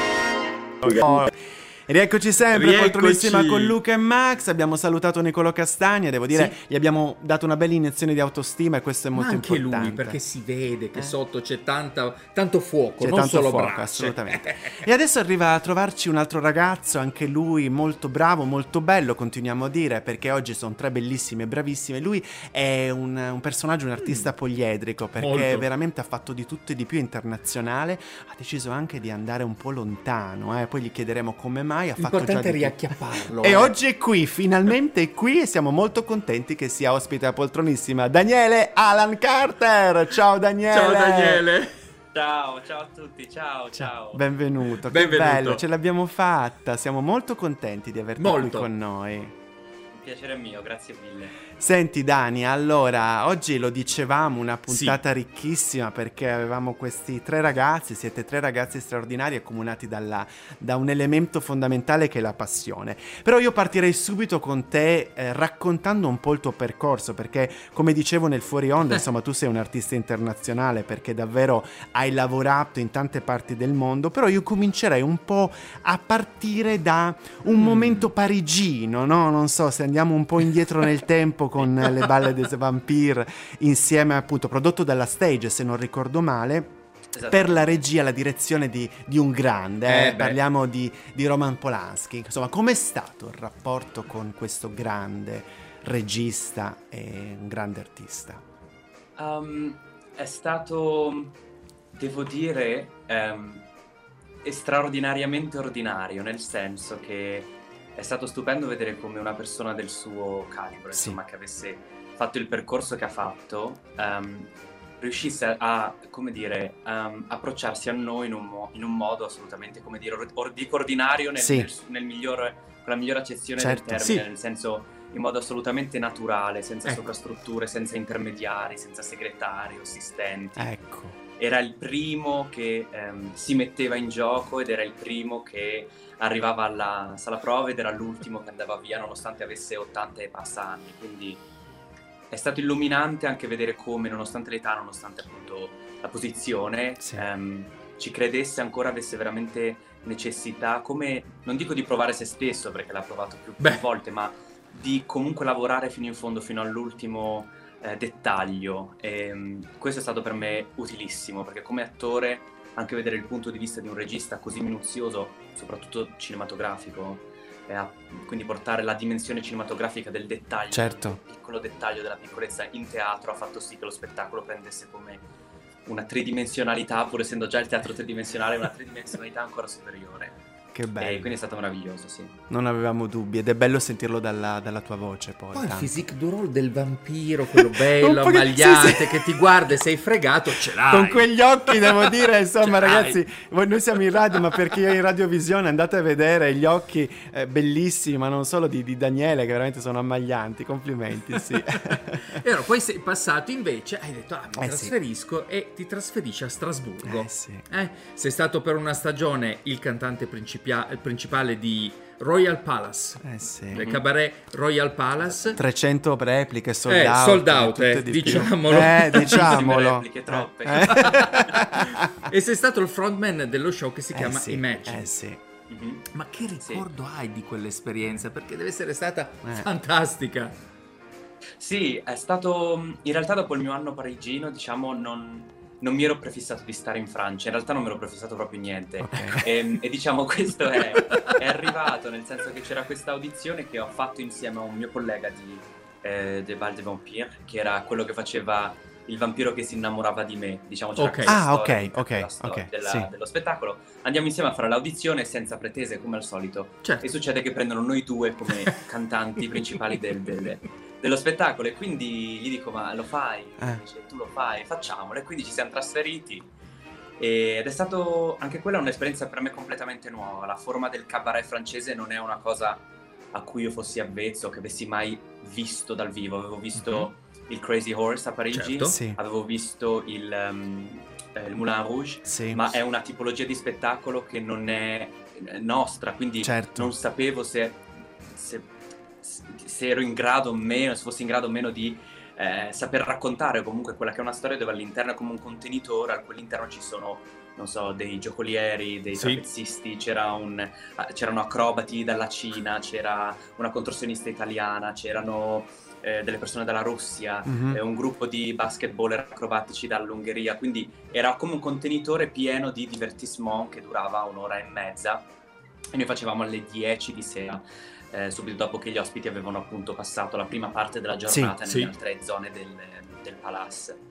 Speaker 2: Oh, rieccoci sempre,
Speaker 3: Rieccoci.
Speaker 2: Poltronissima con Luca e Max. Abbiamo salutato Nicolò Castagna, devo dire,
Speaker 3: Sì.
Speaker 2: gli abbiamo dato una bella iniezione di autostima e questo è
Speaker 3: Ma
Speaker 2: molto
Speaker 3: anche
Speaker 2: importante.
Speaker 3: lui, perché si vede che
Speaker 2: Eh.
Speaker 3: sotto c'è tanta, tanto fuoco,
Speaker 2: C'è
Speaker 3: non
Speaker 2: tanto
Speaker 3: solo
Speaker 2: fuoco,
Speaker 3: braccia.
Speaker 2: assolutamente. E adesso arriva a trovarci un altro ragazzo, anche lui molto bravo, molto bello, continuiamo a dire, perché oggi sono tre bellissime e bravissime. Lui è un, un personaggio, un artista poliedrico, perché
Speaker 3: Molto.
Speaker 2: veramente ha fatto di tutto e di più internazionale, ha deciso anche di andare un po' lontano, eh. Poi gli chiederemo come mai, ha fatto già
Speaker 3: L'importante è
Speaker 2: di tutto.
Speaker 3: riacchiapparlo.
Speaker 2: E
Speaker 3: eh.
Speaker 2: oggi è qui, finalmente è qui e siamo molto contenti che sia ospite a Poltronissima Daniele Alan Carter. Ciao Daniele.
Speaker 3: Ciao Daniele.
Speaker 8: Ciao, ciao a tutti, ciao, ciao.
Speaker 2: Benvenuto,
Speaker 3: Benvenuto.
Speaker 2: che bello, ce l'abbiamo fatta, siamo molto contenti di averti qui
Speaker 3: Molto.
Speaker 2: con noi.
Speaker 8: Un piacere mio, grazie mille.
Speaker 2: Senti Dani, allora, oggi lo dicevamo, una puntata ricchissima perché avevamo questi tre ragazzi, siete tre ragazzi straordinari accomunati dalla- da un elemento fondamentale che è la passione. Però io partirei subito con te eh, raccontando un po' il tuo percorso, perché come dicevo nel fuori onda, insomma tu sei un artista internazionale perché davvero hai lavorato in tante parti del mondo, però io comincerei un po' a partire da un
Speaker 3: Mm.
Speaker 2: momento parigino, no? Non so se andiamo un po' indietro nel tempo con le Balle des Vampires insieme, appunto, prodotto dalla Stage se non ricordo male,
Speaker 8: Esatto.
Speaker 2: per la regia, la direzione di, di un grande, eh,
Speaker 3: Eh, beh.
Speaker 2: parliamo di, di Roman Polanski. Insomma, com'è stato il rapporto con questo grande regista e un grande artista?
Speaker 8: Um, è stato, devo dire, ehm, straordinariamente ordinario, nel senso che è stato stupendo vedere come una persona del suo calibro,
Speaker 2: Sì.
Speaker 8: insomma, che avesse fatto il percorso che ha fatto, ehm, riuscisse a, come dire, ehm, approcciarsi a noi in un, mo- in un modo assolutamente, come dire, or- or- dico ordinario nel,
Speaker 2: Sì.
Speaker 8: nel, nel migliore, con la migliore accezione
Speaker 2: Certo,
Speaker 8: del termine,
Speaker 2: sì.
Speaker 8: nel senso in modo assolutamente naturale, senza
Speaker 3: Ecco.
Speaker 8: sovrastrutture, senza intermediari, senza segretari o assistenti.
Speaker 2: Ecco.
Speaker 8: Era il primo che ehm, si metteva in gioco ed era il primo che arrivava alla sala prove ed era l'ultimo che andava via nonostante avesse ottanta e passa anni, quindi è stato illuminante anche vedere come, nonostante l'età, nonostante appunto la posizione,
Speaker 2: Sì.
Speaker 8: ehm, ci credesse ancora, avesse veramente necessità, come, non dico di provare se stesso, perché l'ha provato più, più
Speaker 3: Beh.
Speaker 8: volte, ma di comunque lavorare fino in fondo, fino all'ultimo eh, dettaglio. E, mh, questo è stato per me utilissimo, perché come attore anche vedere il punto di vista di un regista così minuzioso, soprattutto cinematografico, e a- quindi portare la dimensione cinematografica del dettaglio,
Speaker 2: Certo.
Speaker 8: del piccolo dettaglio della piccolezza in teatro, ha fatto sì che lo spettacolo prendesse come una tridimensionalità, pur essendo già il teatro tridimensionale, una tridimensionalità ancora superiore.
Speaker 2: Che
Speaker 8: E
Speaker 2: bello.
Speaker 8: quindi è stato meraviglioso, sì.
Speaker 2: Non avevamo dubbi ed è bello sentirlo dalla, dalla tua voce poi.
Speaker 3: Poi il
Speaker 2: tanto.
Speaker 3: physique du rôle del vampiro, quello bello,
Speaker 2: Un po' che-
Speaker 3: ammagliante,
Speaker 2: sì, sì.
Speaker 3: che ti guarda e sei fregato, ce l'hai.
Speaker 2: Con quegli occhi devo dire, insomma,
Speaker 3: Ce l'hai.
Speaker 2: ragazzi, voi- noi siamo in radio, ma per chi è in radiovisione andate a vedere gli occhi eh, bellissimi, ma non solo di, di Daniele, che veramente sono ammaglianti. Complimenti, sì.
Speaker 3: E allora, poi sei passato invece, hai detto, ah, mi
Speaker 2: Eh sì.
Speaker 3: trasferisco e ti trasferisci a Strasburgo.
Speaker 2: Eh sì.
Speaker 3: Eh, sei stato per una stagione il cantante principia- il principale di Royal Palace,
Speaker 2: Eh sì.
Speaker 3: del cabaret Royal Palace.
Speaker 2: trecento repliche sold
Speaker 3: Eh,
Speaker 2: out.
Speaker 3: sold out,
Speaker 2: tutte
Speaker 3: eh,
Speaker 2: di più.
Speaker 3: diciamolo.
Speaker 2: Eh, diciamolo.
Speaker 8: repliche, troppe.
Speaker 2: Eh.
Speaker 3: E sei stato il frontman dello show che si
Speaker 2: Eh
Speaker 3: chiama
Speaker 2: sì,
Speaker 3: Imagine.
Speaker 2: Eh sì.
Speaker 8: Mhm.
Speaker 3: Ma che ricordo hai di quell'esperienza? Perché deve essere stata
Speaker 2: Eh.
Speaker 3: fantastica.
Speaker 8: Sì, è stato, in realtà dopo il mio anno parigino, diciamo, non, non mi ero prefissato di stare in Francia, in realtà non mi ero prefissato proprio niente.
Speaker 2: Ok.
Speaker 8: E, e diciamo questo è, è arrivato, nel senso che c'era questa audizione che ho fatto insieme a un mio collega di eh, The Val de Vampire, che era quello che faceva il vampiro che si innamorava di me, diciamo c'era
Speaker 3: Ok.
Speaker 8: questa
Speaker 2: Ah,
Speaker 8: storia
Speaker 2: ok,
Speaker 8: all'interno
Speaker 2: ok,
Speaker 8: della storia-
Speaker 2: ok,
Speaker 8: della-
Speaker 2: sì.
Speaker 8: dello spettacolo. Andiamo insieme a fare l'audizione senza pretese, come al solito.
Speaker 3: Certo.
Speaker 8: E succede che prendono noi due come cantanti principali del- del- dello spettacolo, e quindi gli dico, ma lo fai?
Speaker 2: Eh.
Speaker 8: Dice, tu lo fai, facciamolo. E quindi ci siamo trasferiti, ed è stato anche quella un'esperienza per me completamente nuova. La forma del cabaret francese non è una cosa a cui io fossi avvezzo, che avessi mai visto dal vivo. Avevo visto il Crazy Horse a Parigi,
Speaker 3: Certo.
Speaker 2: Sì.
Speaker 8: avevo visto il, um, eh, il Moulin Rouge,
Speaker 2: Sì.
Speaker 8: ma è una tipologia di spettacolo che non è eh, nostra, quindi
Speaker 2: Certo.
Speaker 8: non sapevo se, se, se ero in grado o meno, se fossi in grado o meno di eh, saper raccontare comunque quella che è una storia dove all'interno è come un contenitore, al cui all'interno ci sono, non so, dei giocolieri, dei
Speaker 3: Sì.
Speaker 8: trapezzisti, c'era un, ah, c'erano acrobati dalla Cina, c'era una contorsionista italiana, c'erano eh, delle persone dalla Russia,
Speaker 2: Mhm.
Speaker 8: eh, un gruppo di basketballer acrobatici dall'Ungheria, quindi era come un contenitore pieno di divertissement che durava un'ora e mezza, e noi facevamo alle dieci di sera, eh, subito dopo che gli ospiti avevano appunto passato la prima parte della giornata
Speaker 3: Sì,
Speaker 8: nelle
Speaker 3: sì.
Speaker 8: altre zone del, del Palace.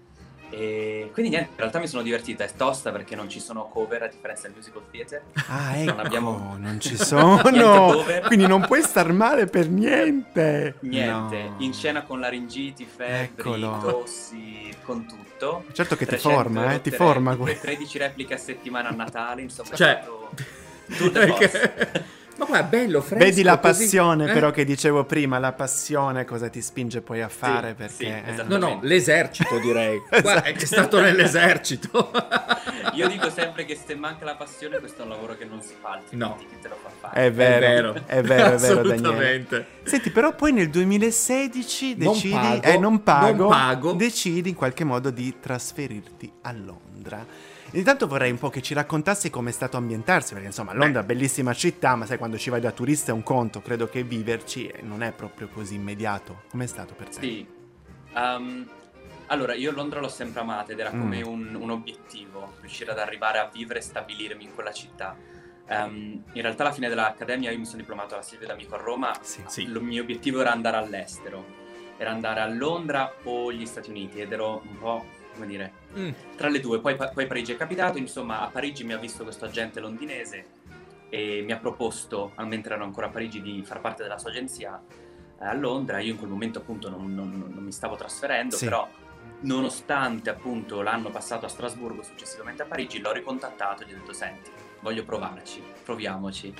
Speaker 8: E quindi niente, in realtà mi sono divertita. È tosta perché non ci sono cover, a differenza del musical theater.
Speaker 2: Ah,
Speaker 8: Non
Speaker 2: ecco,
Speaker 8: abbiamo-
Speaker 2: non ci
Speaker 8: Niente
Speaker 2: sono.
Speaker 8: cover.
Speaker 2: Quindi non puoi star male per niente.
Speaker 8: Niente,
Speaker 2: No.
Speaker 8: in scena con laringiti, febbri,
Speaker 2: Eccolo.
Speaker 8: tossi, con tutto.
Speaker 2: Certo che ti
Speaker 8: trecento
Speaker 2: forma, eh, ti
Speaker 8: rotte
Speaker 2: forma
Speaker 8: repliche,
Speaker 2: que-
Speaker 8: tredici repliche a settimana a Natale, insomma,
Speaker 3: Cioè,
Speaker 8: è stato tour de force.
Speaker 3: perché- ma guarda, bello, fresco.
Speaker 2: Vedi la
Speaker 3: così-
Speaker 2: passione
Speaker 3: eh?
Speaker 2: però che dicevo prima, la passione cosa ti spinge poi a fare,
Speaker 8: sì,
Speaker 2: perché eh,
Speaker 8: esatto.
Speaker 3: No, no, l'esercito direi. Guarda, è
Speaker 2: Esatto.
Speaker 3: stato nell'esercito.
Speaker 8: Io dico sempre che se manca la passione questo è un lavoro che non si fa, altrimenti
Speaker 2: No.
Speaker 8: chi te lo fa fare?
Speaker 2: È vero,
Speaker 3: È vero.
Speaker 2: è vero, è vero, Daniele.
Speaker 3: Assolutamente.
Speaker 2: Senti, però poi nel duemilasedici
Speaker 3: Non
Speaker 2: decidi,
Speaker 3: pago,
Speaker 2: eh, non pago,
Speaker 3: non pago.
Speaker 2: decidi in qualche modo di trasferirti a Londra. Intanto vorrei un po' che ci raccontassi come è stato ambientarsi, perché insomma Londra è una bellissima città, ma sai, quando ci vai da turista è un conto, credo che viverci non è proprio così immediato. Com'è stato per te?
Speaker 8: Sì. Um, allora, io Londra l'ho sempre amata ed era
Speaker 2: Mm.
Speaker 8: come un, un obiettivo, riuscire ad arrivare a vivere e stabilirmi in quella città. Um, in realtà alla fine dell'accademia io mi sono diplomato alla Silvio D'Amico a Roma.
Speaker 2: Sì.
Speaker 3: Sì.
Speaker 8: Il mio obiettivo era andare all'estero, era andare a Londra o gli Stati Uniti, ed ero un po', come dire,
Speaker 3: Mm.
Speaker 8: tra le due. Poi, poi Parigi è capitato, insomma, a Parigi mi ha visto questo agente londinese e mi ha proposto, mentre ero ancora a Parigi, di far parte della sua agenzia eh, a Londra. Io in quel momento appunto non, non- non mi stavo trasferendo,
Speaker 2: Sì.
Speaker 8: però nonostante appunto l'anno passato a Strasburgo, successivamente a Parigi, l'ho ricontattato e gli ho detto: senti, voglio provarci, proviamoci.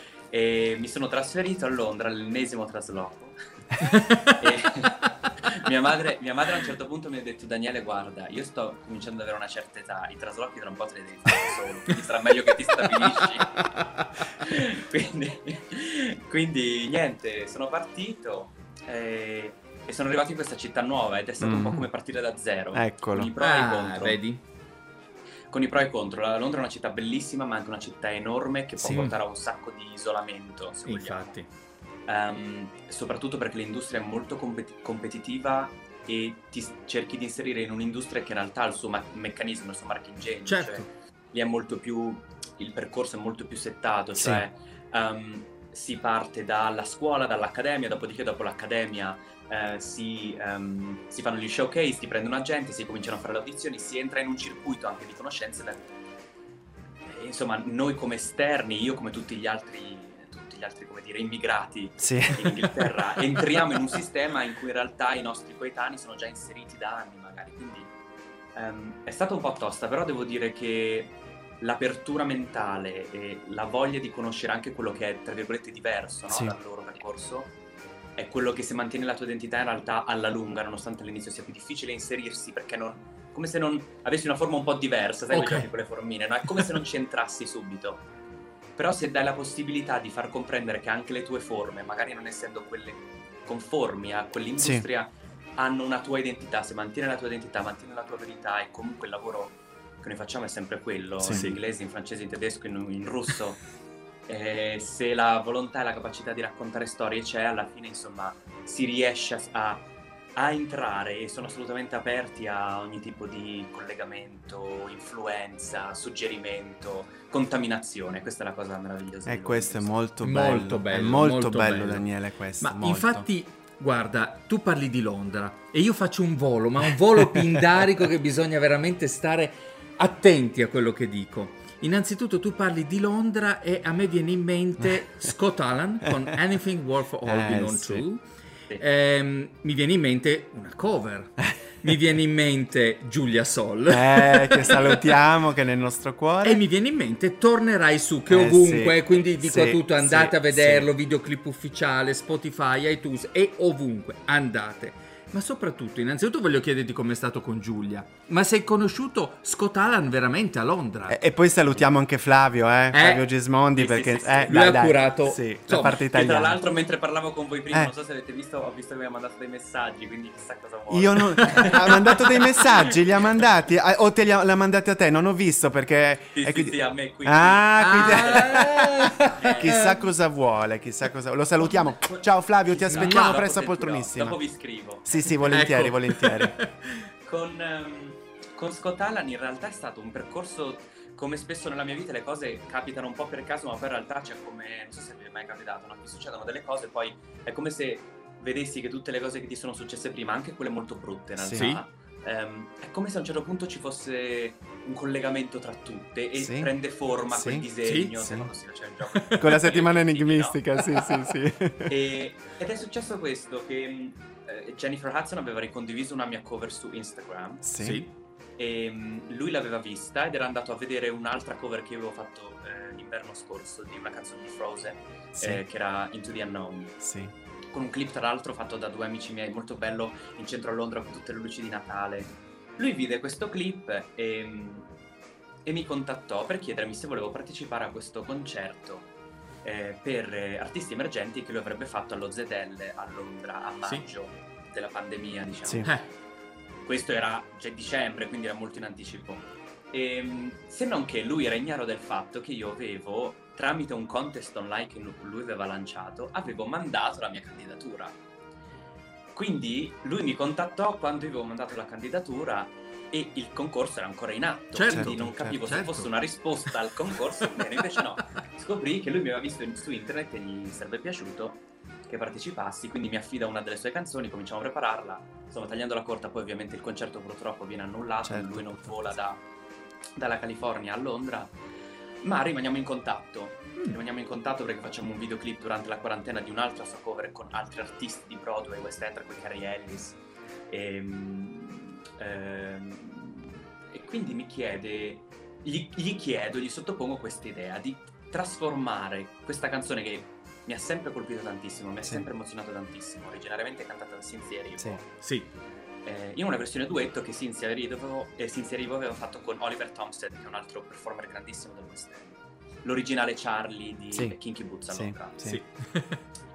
Speaker 8: E mi sono trasferito a Londra, l'ennesimo trasloco. E mia madre, mia madre a un certo punto mi ha detto: Daniele, guarda, io sto cominciando ad avere una certa età, i traslochi tra un po' te li devi fare solo, quindi sarà meglio che ti stabilisci. quindi, quindi niente, sono partito e e sono arrivato in questa città nuova ed è stato
Speaker 2: Mm.
Speaker 8: un po' come partire da zero.
Speaker 2: Eccolo.
Speaker 8: Con i pro e i
Speaker 3: Ah,
Speaker 8: contro.
Speaker 3: vedi?
Speaker 8: Con i pro e i contro. La Londra è una città bellissima, ma anche una città enorme che può
Speaker 2: Sì.
Speaker 8: portare a un sacco di isolamento, se vogliamo.
Speaker 3: Infatti.
Speaker 8: Ehm, soprattutto perché l'industria è molto competi- competitiva e ti s- cerchi di inserire in un'industria che in realtà ha il suo ma- meccanismo, il suo marchingegno.
Speaker 3: Certo.
Speaker 8: Cioè, lì è molto più, il percorso è molto più settato,
Speaker 2: Sì.
Speaker 8: cioè ehm, si parte dalla scuola, dall'accademia, dopodiché dopo l'accademia eh, si, ehm, si fanno gli showcase, ti prendono agenti, si cominciano a fare le audizioni, si entra in un circuito anche di conoscenze. Da... e, insomma, noi come esterni, io come tutti gli altri, tutti gli altri come dire, immigrati
Speaker 2: Sì.
Speaker 8: in Inghilterra, entriamo in un sistema in cui in realtà i nostri coetanei sono già inseriti da anni magari, quindi ehm, è stata un po' tosta, però devo dire che l'apertura mentale e la voglia di conoscere anche quello che è, tra virgolette, diverso, no,
Speaker 2: Sì.
Speaker 8: dal loro percorso, è quello che se mantiene la tua identità in realtà alla lunga, nonostante all'inizio sia più difficile inserirsi, perché non, come se non avessi una forma un po' diversa, sai,
Speaker 3: Ok.
Speaker 8: quei giochi con le formine, no? È come se non ci entrassi subito. Però se dai la possibilità di far comprendere che anche le tue forme, magari non essendo quelle conformi a quell'industria, hanno una tua identità, se mantiene la tua identità, mantiene la tua verità, e comunque il lavoro che noi facciamo è sempre quello,
Speaker 2: Sì.
Speaker 8: in inglese, in francese, in tedesco, in, in russo. Eh, se la volontà e la capacità di raccontare storie c'è, alla fine insomma si riesce a, a entrare, e sono assolutamente aperti a ogni tipo di collegamento, influenza, suggerimento, contaminazione. Questa è la cosa meravigliosa.
Speaker 2: E
Speaker 8: di
Speaker 2: questo è
Speaker 8: loro.
Speaker 2: molto bello.
Speaker 3: Molto
Speaker 2: È
Speaker 3: bello,
Speaker 2: molto,
Speaker 3: molto
Speaker 2: bello,
Speaker 3: bello.
Speaker 2: Daniele, questo.
Speaker 3: Ma
Speaker 2: molto.
Speaker 3: infatti, guarda, tu parli di Londra e io faccio un volo, ma un volo pindarico che bisogna veramente stare attenti a quello che dico. Innanzitutto tu parli di Londra e a me viene in mente Scott Allan con Anything Worth Holding
Speaker 2: Eh,
Speaker 3: On
Speaker 2: sì.
Speaker 3: To.
Speaker 8: Sì.
Speaker 3: Ehm, mi viene in mente una cover. Mi viene in mente Giulia Sol.
Speaker 2: Eh, che salutiamo, che è nel nostro cuore.
Speaker 3: E mi viene in mente Tornerai su, che
Speaker 2: Eh,
Speaker 3: ovunque,
Speaker 2: sì,
Speaker 3: quindi dico
Speaker 2: sì,
Speaker 3: a tutto, andate
Speaker 2: sì,
Speaker 3: a vederlo,
Speaker 2: sì.
Speaker 3: videoclip ufficiale, Spotify, iTunes, e ovunque, andate. Ma soprattutto, innanzitutto voglio chiederti com'è stato con Giulia. Ma sei conosciuto Scott Allan veramente a Londra?
Speaker 2: E, e poi salutiamo anche Flavio, eh, Flavio Gismondi,
Speaker 8: Sì, sì,
Speaker 2: perché
Speaker 8: sì, sì.
Speaker 2: eh,
Speaker 3: Lui
Speaker 2: dai,
Speaker 3: ha
Speaker 2: dai,
Speaker 3: curato-
Speaker 2: sì, la
Speaker 3: insomma,
Speaker 2: parte
Speaker 8: Che tra
Speaker 2: italiana.
Speaker 8: l'altro mentre parlavo con voi prima,
Speaker 2: Eh.
Speaker 8: non so se avete visto, ho visto che mi ha mandato dei messaggi, quindi chissà cosa vuole.
Speaker 2: Io non... ha mandato dei messaggi, li ha mandati Ah, o te li ha, li ha mandati a te? Non ho visto perché
Speaker 8: Sì,
Speaker 2: è
Speaker 8: sì,
Speaker 2: quindi-
Speaker 8: sì, a me qui.
Speaker 2: Ah, quindi-
Speaker 3: Ah!
Speaker 2: chissà cosa vuole, chissà cosa lo salutiamo. Ciao Flavio, ti
Speaker 8: No,
Speaker 2: aspettiamo
Speaker 8: dopo
Speaker 2: presto a
Speaker 8: sentirò,
Speaker 2: Poltronissima.
Speaker 8: Dopo vi scrivo.
Speaker 2: Sì, sì, volentieri,
Speaker 3: Ecco.
Speaker 2: volentieri.
Speaker 8: Con, ehm, con Scott Allan in realtà è stato un percorso, come spesso nella mia vita le cose capitano un po' per caso, ma poi in realtà c'è come, non so se vi è mai capitato, no? Ti succedono delle cose, poi è come se vedessi che tutte le cose che ti sono successe prima, anche quelle molto brutte in
Speaker 2: Sì.
Speaker 8: realtà, ehm, è come se a un certo punto ci fosse un collegamento tra tutte e
Speaker 2: Sì.
Speaker 8: prende forma
Speaker 2: Sì.
Speaker 8: quel disegno,
Speaker 2: Sì,
Speaker 8: se
Speaker 2: sì.
Speaker 8: non si faceva il gioco.
Speaker 2: Con la settimana
Speaker 8: Sì,
Speaker 2: enigmistica, sì, sì, sì.
Speaker 8: E- ed è successo questo, che mh, eh, Jennifer Hudson aveva ricondiviso una mia cover su Instagram
Speaker 2: Sì.
Speaker 8: e mh, lui l'aveva vista ed era andato a vedere un'altra cover che io avevo fatto eh, l'inverno scorso di una canzone di Frozen,
Speaker 2: Sì.
Speaker 8: eh, che era Into the Unknown,
Speaker 2: Sì.
Speaker 8: con un clip tra l'altro fatto da due amici miei, molto bello, in centro a Londra con tutte le luci di Natale. Lui vide questo clip e, mh, e mi contattò per chiedermi se volevo partecipare a questo concerto eh, per eh, artisti emergenti che lui avrebbe fatto allo Z L a Londra a
Speaker 3: Sì.
Speaker 8: maggio della pandemia, diciamo.
Speaker 2: Sì.
Speaker 3: Eh,
Speaker 8: Questo era già dicembre, quindi era molto in anticipo. E, se non che lui era ignaro del fatto che io avevo, tramite un contest online che lui aveva lanciato, avevo mandato la mia candidatura. Quindi lui mi contattò quando io avevo mandato la candidatura e il concorso era ancora in atto,
Speaker 3: Certo,
Speaker 8: quindi non capivo
Speaker 3: certo.
Speaker 8: se fosse una risposta al concorso, bene, invece no. Scoprì che lui mi aveva visto in- su internet e gli sarebbe piaciuto che partecipassi, quindi mi affida una delle sue canzoni, cominciamo a prepararla, insomma tagliandola corta, poi ovviamente il concerto purtroppo viene annullato,
Speaker 2: Certo.
Speaker 8: lui non vola da- dalla California a Londra, ma rimaniamo in contatto, rimaniamo in contatto perché facciamo un videoclip durante la quarantena di un'altra sua cover con altri artisti di Broadway, West End, come Carrie Ellis, e, ehm, e quindi mi chiede, gli, gli chiedo, gli sottopongo questa idea di trasformare questa canzone che mi ha sempre colpito tantissimo, mi ha
Speaker 2: Sì.
Speaker 8: sempre emozionato tantissimo, originariamente cantata da Cynthia Erivo,
Speaker 2: Sì.
Speaker 3: sì.
Speaker 8: eh, in una versione duetto che Cynthia Erivo, eh, Cynthia Erivo aveva fatto con Oliver Tomstead, che è un altro performer grandissimo del West End, l'originale Charlie di
Speaker 2: Sì.
Speaker 8: Kinky Boots a
Speaker 2: Sì.
Speaker 8: Londra.
Speaker 2: Sì.
Speaker 3: Sì.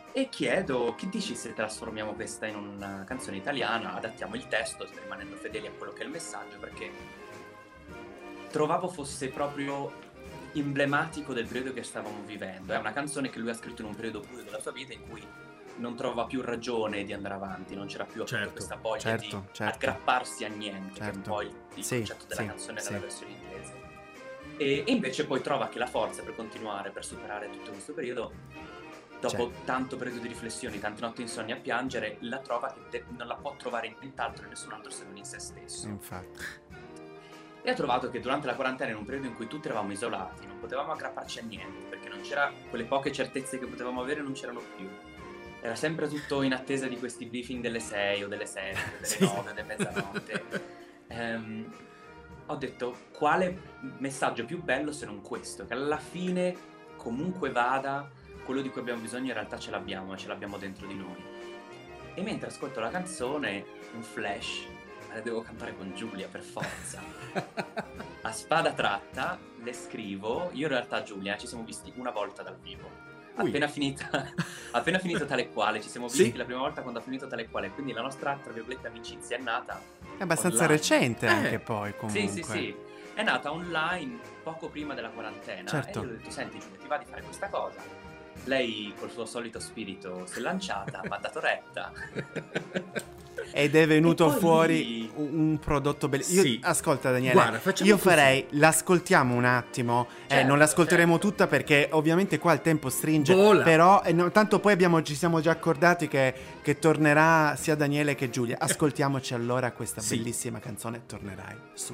Speaker 8: e chiedo, che dici se trasformiamo questa in una canzone italiana, adattiamo il testo rimanendo fedeli a quello che è il messaggio, perché trovavo fosse proprio emblematico del periodo che stavamo vivendo. È una canzone che lui ha scritto in un periodo buio della sua vita in cui non trovava più ragione di andare avanti, non c'era più appunto
Speaker 1: Certo,
Speaker 8: questa voglia
Speaker 2: certo,
Speaker 8: di
Speaker 2: certo.
Speaker 8: aggrapparsi a niente, che è un
Speaker 2: Certo.
Speaker 8: po' il, il
Speaker 2: Sì,
Speaker 8: concetto della
Speaker 2: sì,
Speaker 8: canzone
Speaker 2: sì.
Speaker 8: nella versione inglese. E, e invece poi trova che la forza per continuare, per superare tutto questo periodo, dopo
Speaker 2: C'è.
Speaker 8: tanto periodo di riflessioni, tante notti insonni a piangere, la trova che de- non la può trovare in nient'altro, in nessun altro se non in se stesso.
Speaker 2: Infatti.
Speaker 8: E ha trovato che durante la quarantena, in un periodo in cui tutti eravamo isolati, non potevamo aggrapparci a niente, perché non c'era, quelle poche certezze che potevamo avere non c'erano più. Era sempre tutto in attesa di questi briefing delle sei o delle sette, delle
Speaker 2: Sì.
Speaker 8: nove, delle mezzanotte. Ehm, ho detto, quale messaggio più bello se non questo? Che alla fine, comunque vada, quello di cui abbiamo bisogno in realtà ce l'abbiamo, e ce l'abbiamo dentro di noi. E mentre ascolto la canzone, un flash, me la devo cantare con Giulia per forza. A spada tratta le scrivo. Io in realtà Giulia ci siamo visti una volta dal vivo.
Speaker 1: Ui.
Speaker 8: Appena finita, appena finito Tale Quale, ci siamo
Speaker 1: Sì.
Speaker 8: visti la prima volta quando ha finito Tale Quale, quindi la nostra, tra virgolette, amicizia è nata
Speaker 2: È abbastanza
Speaker 8: online.
Speaker 2: recente
Speaker 1: Eh.
Speaker 2: anche poi comunque.
Speaker 8: Sì, sì, sì. È nata online poco prima della quarantena.
Speaker 2: Certo.
Speaker 8: E io ho detto, senti Giulia, ti va di fare questa cosa? Lei col suo solito spirito si è lanciata, mi ha dato retta.
Speaker 2: Ed è venuto
Speaker 8: E poi-
Speaker 2: fuori un un prodotto bellissimo.
Speaker 1: Sì.
Speaker 2: Ascolta Daniele,
Speaker 1: Guarda, facciamo
Speaker 2: io
Speaker 1: così.
Speaker 2: farei, l'ascoltiamo un attimo, eh,
Speaker 8: Certo,
Speaker 2: non l'ascolteremo
Speaker 8: certo.
Speaker 2: tutta perché ovviamente qua il tempo stringe,
Speaker 1: Vola.
Speaker 2: però eh, no, tanto poi abbiamo, ci siamo già accordati che, che tornerà sia Daniele che Giulia. Ascoltiamoci allora questa
Speaker 1: Sì.
Speaker 2: bellissima canzone, Tornerai, su.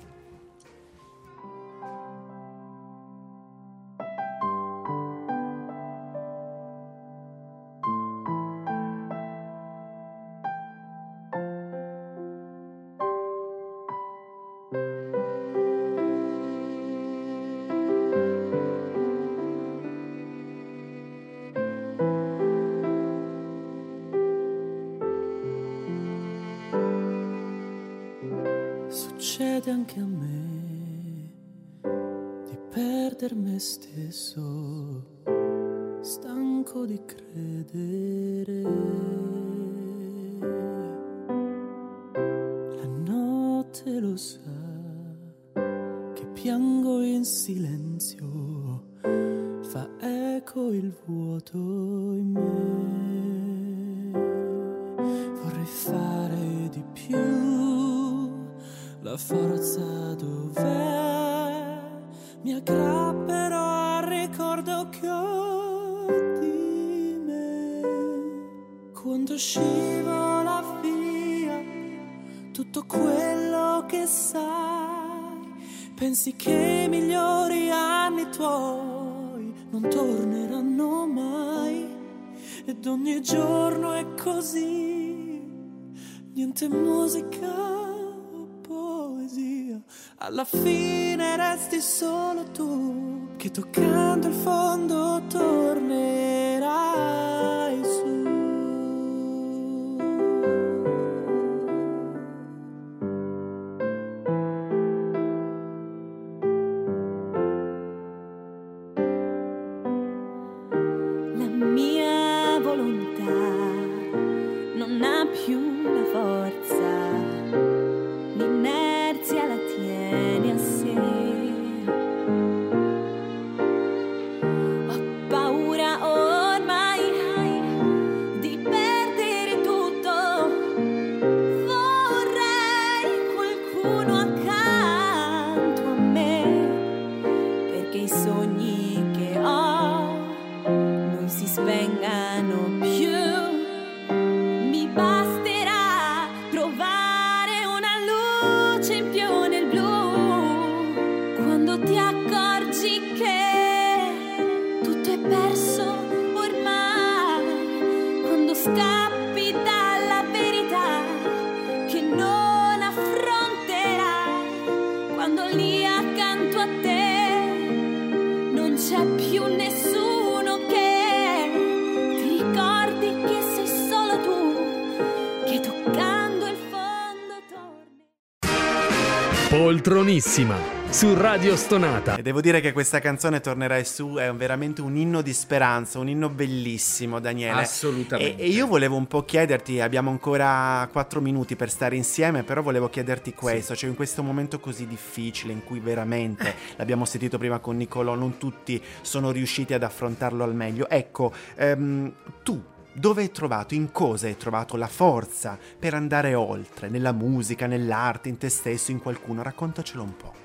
Speaker 9: Succede anche a me di perdere me stesso, stanco di credere. La notte lo sa che piango in silenzio, fa eco il vuoto in me. Vorrei fare di più, la forza dov'è? Mi aggrapperò al ricordo che ho di me. Quando scivola via tutto quello che sai, pensi che i migliori anni tuoi non torneranno mai. Ed ogni giorno è così, niente musica, alla fine resti solo tu, che toccando il fondo tornerai su.
Speaker 6: La mia volontà non ha più la forza, l'inerzia la tiene a sé. Ho paura ormai di perdere tutto, vorrei qualcuno accanto a me, perché i sogni che ho non si spengano più. Mi basterà trovare una luce in più nel blu, quando ti accorgi che tutto è perso ormai, quando scappi dalla verità che non affronterai, quando lì accanto a te non c'è più nessuno che ti ricordi che sei solo tu, che toccando il fondo torni.
Speaker 1: Poltronissima. su Radio Stonata.
Speaker 2: E devo dire che questa canzone Tornerai su è un- veramente un inno di speranza, un inno bellissimo, Daniele.
Speaker 3: Assolutamente.
Speaker 2: E, e io volevo un po' chiederti, abbiamo ancora quattro minuti per stare insieme, però volevo chiederti questo, cioè in questo momento così difficile in cui veramente, l'abbiamo sentito prima con Nicolò, non tutti sono riusciti ad affrontarlo al meglio. Ecco, ehm, tu dove hai trovato, in cosa hai trovato la forza per andare oltre, nella musica, nell'arte, in te stesso, in qualcuno? Raccontacelo un po'.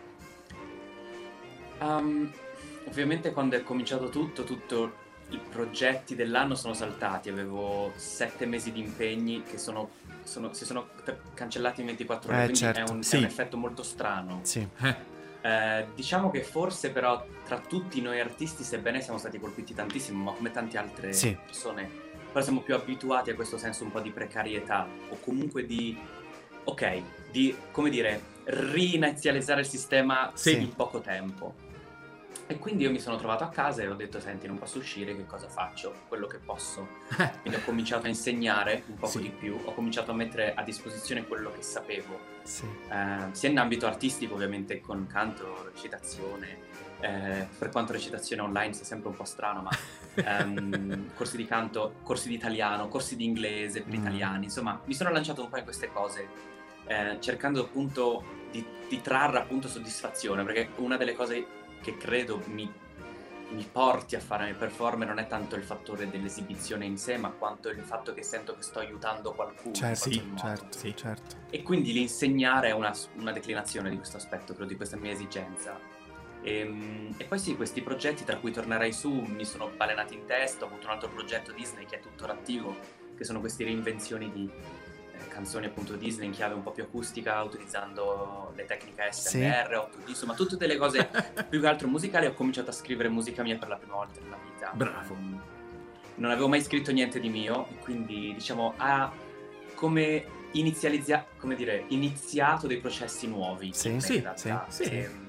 Speaker 8: Um, ovviamente quando è cominciato tutto, tutto i progetti dell'anno sono saltati, avevo sette mesi di impegni che sono, sono- si sono t- cancellati in ventiquattro ore,
Speaker 2: Eh,
Speaker 8: quindi
Speaker 2: certo,
Speaker 8: è, un, è
Speaker 2: sì.
Speaker 8: un effetto molto strano.
Speaker 2: Sì.
Speaker 8: Eh, diciamo che forse però tra tutti noi artisti, sebbene siamo stati colpiti tantissimo, ma come tante altre
Speaker 2: Sì.
Speaker 8: persone, però siamo più abituati a questo senso un po' di precarietà o comunque di, ok, di, come dire, rinizializzare il sistema
Speaker 2: Sì.
Speaker 8: in poco tempo. E quindi io mi sono trovato a casa e ho detto, senti, non posso uscire, che cosa faccio? Quello che posso. Quindi ho cominciato a insegnare un poco
Speaker 2: Sì.
Speaker 8: di più, ho cominciato a mettere a disposizione quello che sapevo,
Speaker 2: Sì.
Speaker 8: eh, sia in ambito artistico ovviamente con canto, recitazione, eh, per quanto recitazione online sia sempre un po' strano, ma ehm, corsi di canto, corsi di italiano, corsi di inglese per
Speaker 2: Mm.
Speaker 8: italiani, insomma mi sono lanciato un po' in queste cose, eh, cercando appunto di, di trarre appunto soddisfazione, perché una delle cose che credo mi, mi porti a fare il performer non è tanto il fattore dell'esibizione in sé, ma quanto il fatto che sento che sto aiutando qualcuno in
Speaker 2: Certo,
Speaker 8: qualche modo.
Speaker 2: certo,
Speaker 3: Sì.
Speaker 2: certo.
Speaker 8: E quindi l'insegnare è una, una declinazione di questo aspetto, credo, di questa mia esigenza. E, e poi sì, questi progetti, tra cui Tornerai su, mi sono balenati in testa. Ho avuto un altro progetto Disney che è tuttora attivo, che sono queste reinvenzioni di eh, canzoni appunto Disney in chiave un po' più acustica, utilizzando le tecniche S M R, otto D, insomma tutte delle cose più che altro musicali. Ho cominciato a scrivere musica mia per la prima volta nella vita.
Speaker 3: Bravo.
Speaker 8: Mm, Non avevo mai scritto niente di mio, e quindi diciamo ha come inizializza- come dire, iniziato dei processi nuovi.
Speaker 2: Sì,
Speaker 8: in
Speaker 2: sì,
Speaker 8: realtà.
Speaker 2: sì, sì.
Speaker 8: E,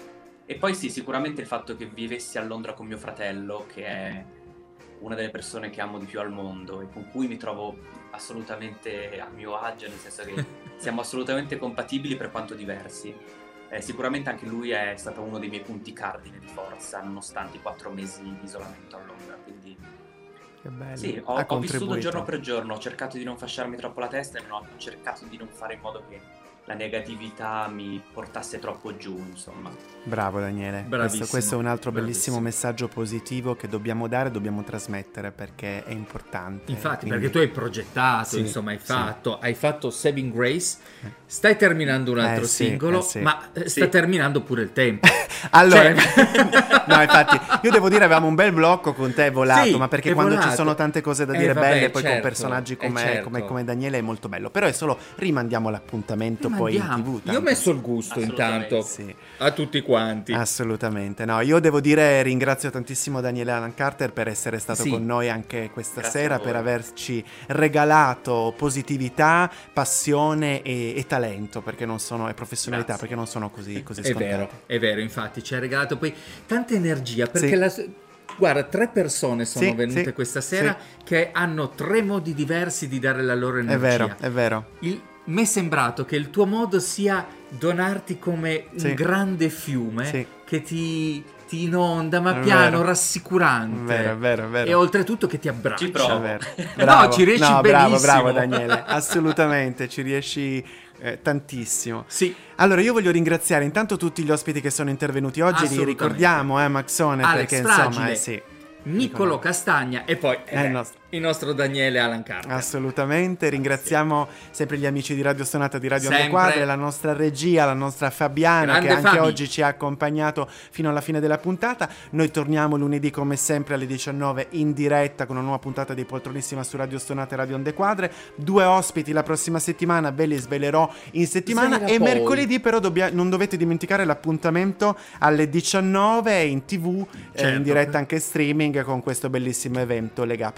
Speaker 8: e poi sì, sicuramente il fatto che vivessi a Londra con mio fratello, che è una delle persone che amo di più al mondo e con cui mi trovo assolutamente a mio agio, nel senso che siamo assolutamente compatibili per quanto diversi. Eh, sicuramente anche lui è stato uno dei miei punti cardine di forza, nonostante i quattro mesi di isolamento a Londra. Quindi
Speaker 2: Che bello.
Speaker 8: sì, ho,
Speaker 2: Ha
Speaker 8: ho vissuto
Speaker 2: contribuito.
Speaker 8: giorno per giorno, ho cercato di non fasciarmi troppo la testa e non ho cercato di non fare in modo che la negatività mi portasse troppo giù, insomma.
Speaker 2: Bravo Daniele,
Speaker 3: Bravissimo,
Speaker 2: questo, questo è un altro bellissimo
Speaker 3: bravissimo.
Speaker 2: messaggio positivo che dobbiamo dare, dobbiamo trasmettere perché è importante.
Speaker 3: Infatti,
Speaker 2: Quindi-
Speaker 3: perché tu hai progettato,
Speaker 2: Sì,
Speaker 3: insomma, hai
Speaker 2: sì.
Speaker 3: fatto, hai fatto Saving Grace, stai terminando un altro
Speaker 2: Eh sì,
Speaker 3: singolo,
Speaker 2: eh sì.
Speaker 3: ma eh, sta
Speaker 8: Sì.
Speaker 3: terminando pure il tempo.
Speaker 2: Allora,
Speaker 3: Cioè-
Speaker 2: no, infatti, io devo dire avevamo un bel blocco con te, è volato,
Speaker 3: Sì,
Speaker 2: ma perché
Speaker 3: è
Speaker 2: quando
Speaker 3: volato.
Speaker 2: ci sono tante cose da
Speaker 3: Eh,
Speaker 2: dire
Speaker 3: vabbè,
Speaker 2: belle, poi con
Speaker 3: certo,
Speaker 2: personaggi
Speaker 3: eh,
Speaker 2: come,
Speaker 3: certo.
Speaker 2: come, come Daniele è molto bello. Però è solo rimandiamo l'appuntamento poi in
Speaker 3: Mandiamo.
Speaker 2: tivù.
Speaker 3: Io ho messo il gusto
Speaker 8: Assolutamente.
Speaker 3: intanto
Speaker 2: Sì.
Speaker 3: a tutti quanti.
Speaker 2: Assolutamente, no, io devo dire ringrazio tantissimo Daniele Alan Carter per essere stato
Speaker 3: Sì.
Speaker 2: con noi anche questa
Speaker 8: Grazie
Speaker 2: sera,
Speaker 8: a voi.
Speaker 2: per averci regalato positività, passione e, e talento, perché non sono, e professionalità,
Speaker 8: Grazie.
Speaker 2: perché non sono così, così
Speaker 3: È
Speaker 2: scontate.
Speaker 3: vero, è vero, infatti ci ha regalato poi tanta energia, perché
Speaker 2: Sì.
Speaker 3: la- guarda, tre persone sono
Speaker 2: Sì,
Speaker 3: venute
Speaker 2: sì,
Speaker 3: questa sera che hanno tre modi diversi di dare la loro
Speaker 2: È
Speaker 3: energia.
Speaker 2: vero, è vero.
Speaker 3: Il- mi è sembrato che il tuo modo sia donarti come un
Speaker 2: Sì.
Speaker 3: grande fiume
Speaker 2: Sì.
Speaker 3: che ti, ti inonda, ma
Speaker 2: È
Speaker 3: piano,
Speaker 2: vero.
Speaker 3: rassicurante.
Speaker 2: È vero, è vero, è vero.
Speaker 3: E oltretutto che ti abbraccia.
Speaker 8: Ci provo.
Speaker 2: È vero.
Speaker 3: No, ci riesci
Speaker 2: no, bravo,
Speaker 3: benissimo.
Speaker 2: bravo Daniele, assolutamente, ci riesci eh, tantissimo.
Speaker 3: Sì.
Speaker 2: Allora io voglio ringraziare intanto tutti gli ospiti che sono intervenuti oggi, li
Speaker 3: Assolutamente.
Speaker 2: ricordiamo, eh Maxone,
Speaker 3: Alex
Speaker 2: perché insomma,
Speaker 3: Fragile,
Speaker 2: eh, sì.
Speaker 3: Niccolò Castagna e poi
Speaker 2: È il
Speaker 3: eh,
Speaker 2: nostro-
Speaker 3: il nostro Daniele Alan Carter.
Speaker 2: Assolutamente, ringraziamo sempre gli amici di Radio Stonata di Radio Onde
Speaker 3: Sempre.
Speaker 2: Quadre, la nostra regia, la nostra Fabiana
Speaker 3: Grande
Speaker 2: che anche
Speaker 3: Fabi.
Speaker 2: oggi ci ha accompagnato fino alla fine della puntata. Noi torniamo lunedì come sempre alle diciannove in diretta con una nuova puntata di Poltronissima su Radio Stonata e Radio Onde Quadre. Due ospiti la prossima settimana, ve li svelerò in settimana.
Speaker 3: Svela
Speaker 2: E
Speaker 3: poi.
Speaker 2: mercoledì però dobbia- non dovete dimenticare l'appuntamento alle diciannove in tv, eh,
Speaker 3: Certo.
Speaker 2: in diretta anche streaming con questo bellissimo evento legato per il
Speaker 3: Infatti.
Speaker 2: giorno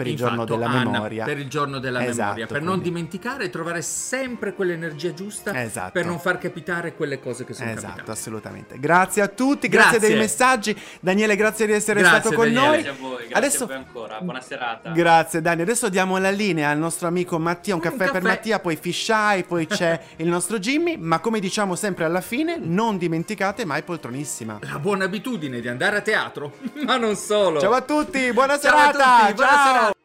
Speaker 2: della
Speaker 3: Anna,
Speaker 2: memoria.
Speaker 3: per il giorno della
Speaker 2: Esatto,
Speaker 3: memoria, per non
Speaker 2: quindi-
Speaker 3: dimenticare e trovare sempre quell'energia giusta
Speaker 2: Esatto.
Speaker 3: per non far capitare quelle cose che sono
Speaker 2: Esatto,
Speaker 3: capitate.
Speaker 2: assolutamente. Grazie a tutti, grazie,
Speaker 3: Grazie.
Speaker 2: dei messaggi. Daniele, grazie di essere
Speaker 3: Grazie,
Speaker 2: stato con
Speaker 3: Daniele.
Speaker 2: noi.
Speaker 8: Grazie a voi, grazie
Speaker 2: Adesso
Speaker 8: a voi ancora. Buona serata.
Speaker 2: Grazie Dani, adesso diamo la linea al nostro amico Mattia, un
Speaker 3: Un
Speaker 2: caffè, per
Speaker 3: caffè.
Speaker 2: Mattia, poi Fish Eye, poi c'è il nostro Jimmy, ma come diciamo sempre alla fine, non dimenticate mai Poltronissima.
Speaker 3: La buona abitudine di andare a teatro, ma non solo.
Speaker 2: Ciao a tutti, buona
Speaker 3: Ciao a
Speaker 2: serata!
Speaker 3: tutti, buona
Speaker 2: ciao!
Speaker 3: serata.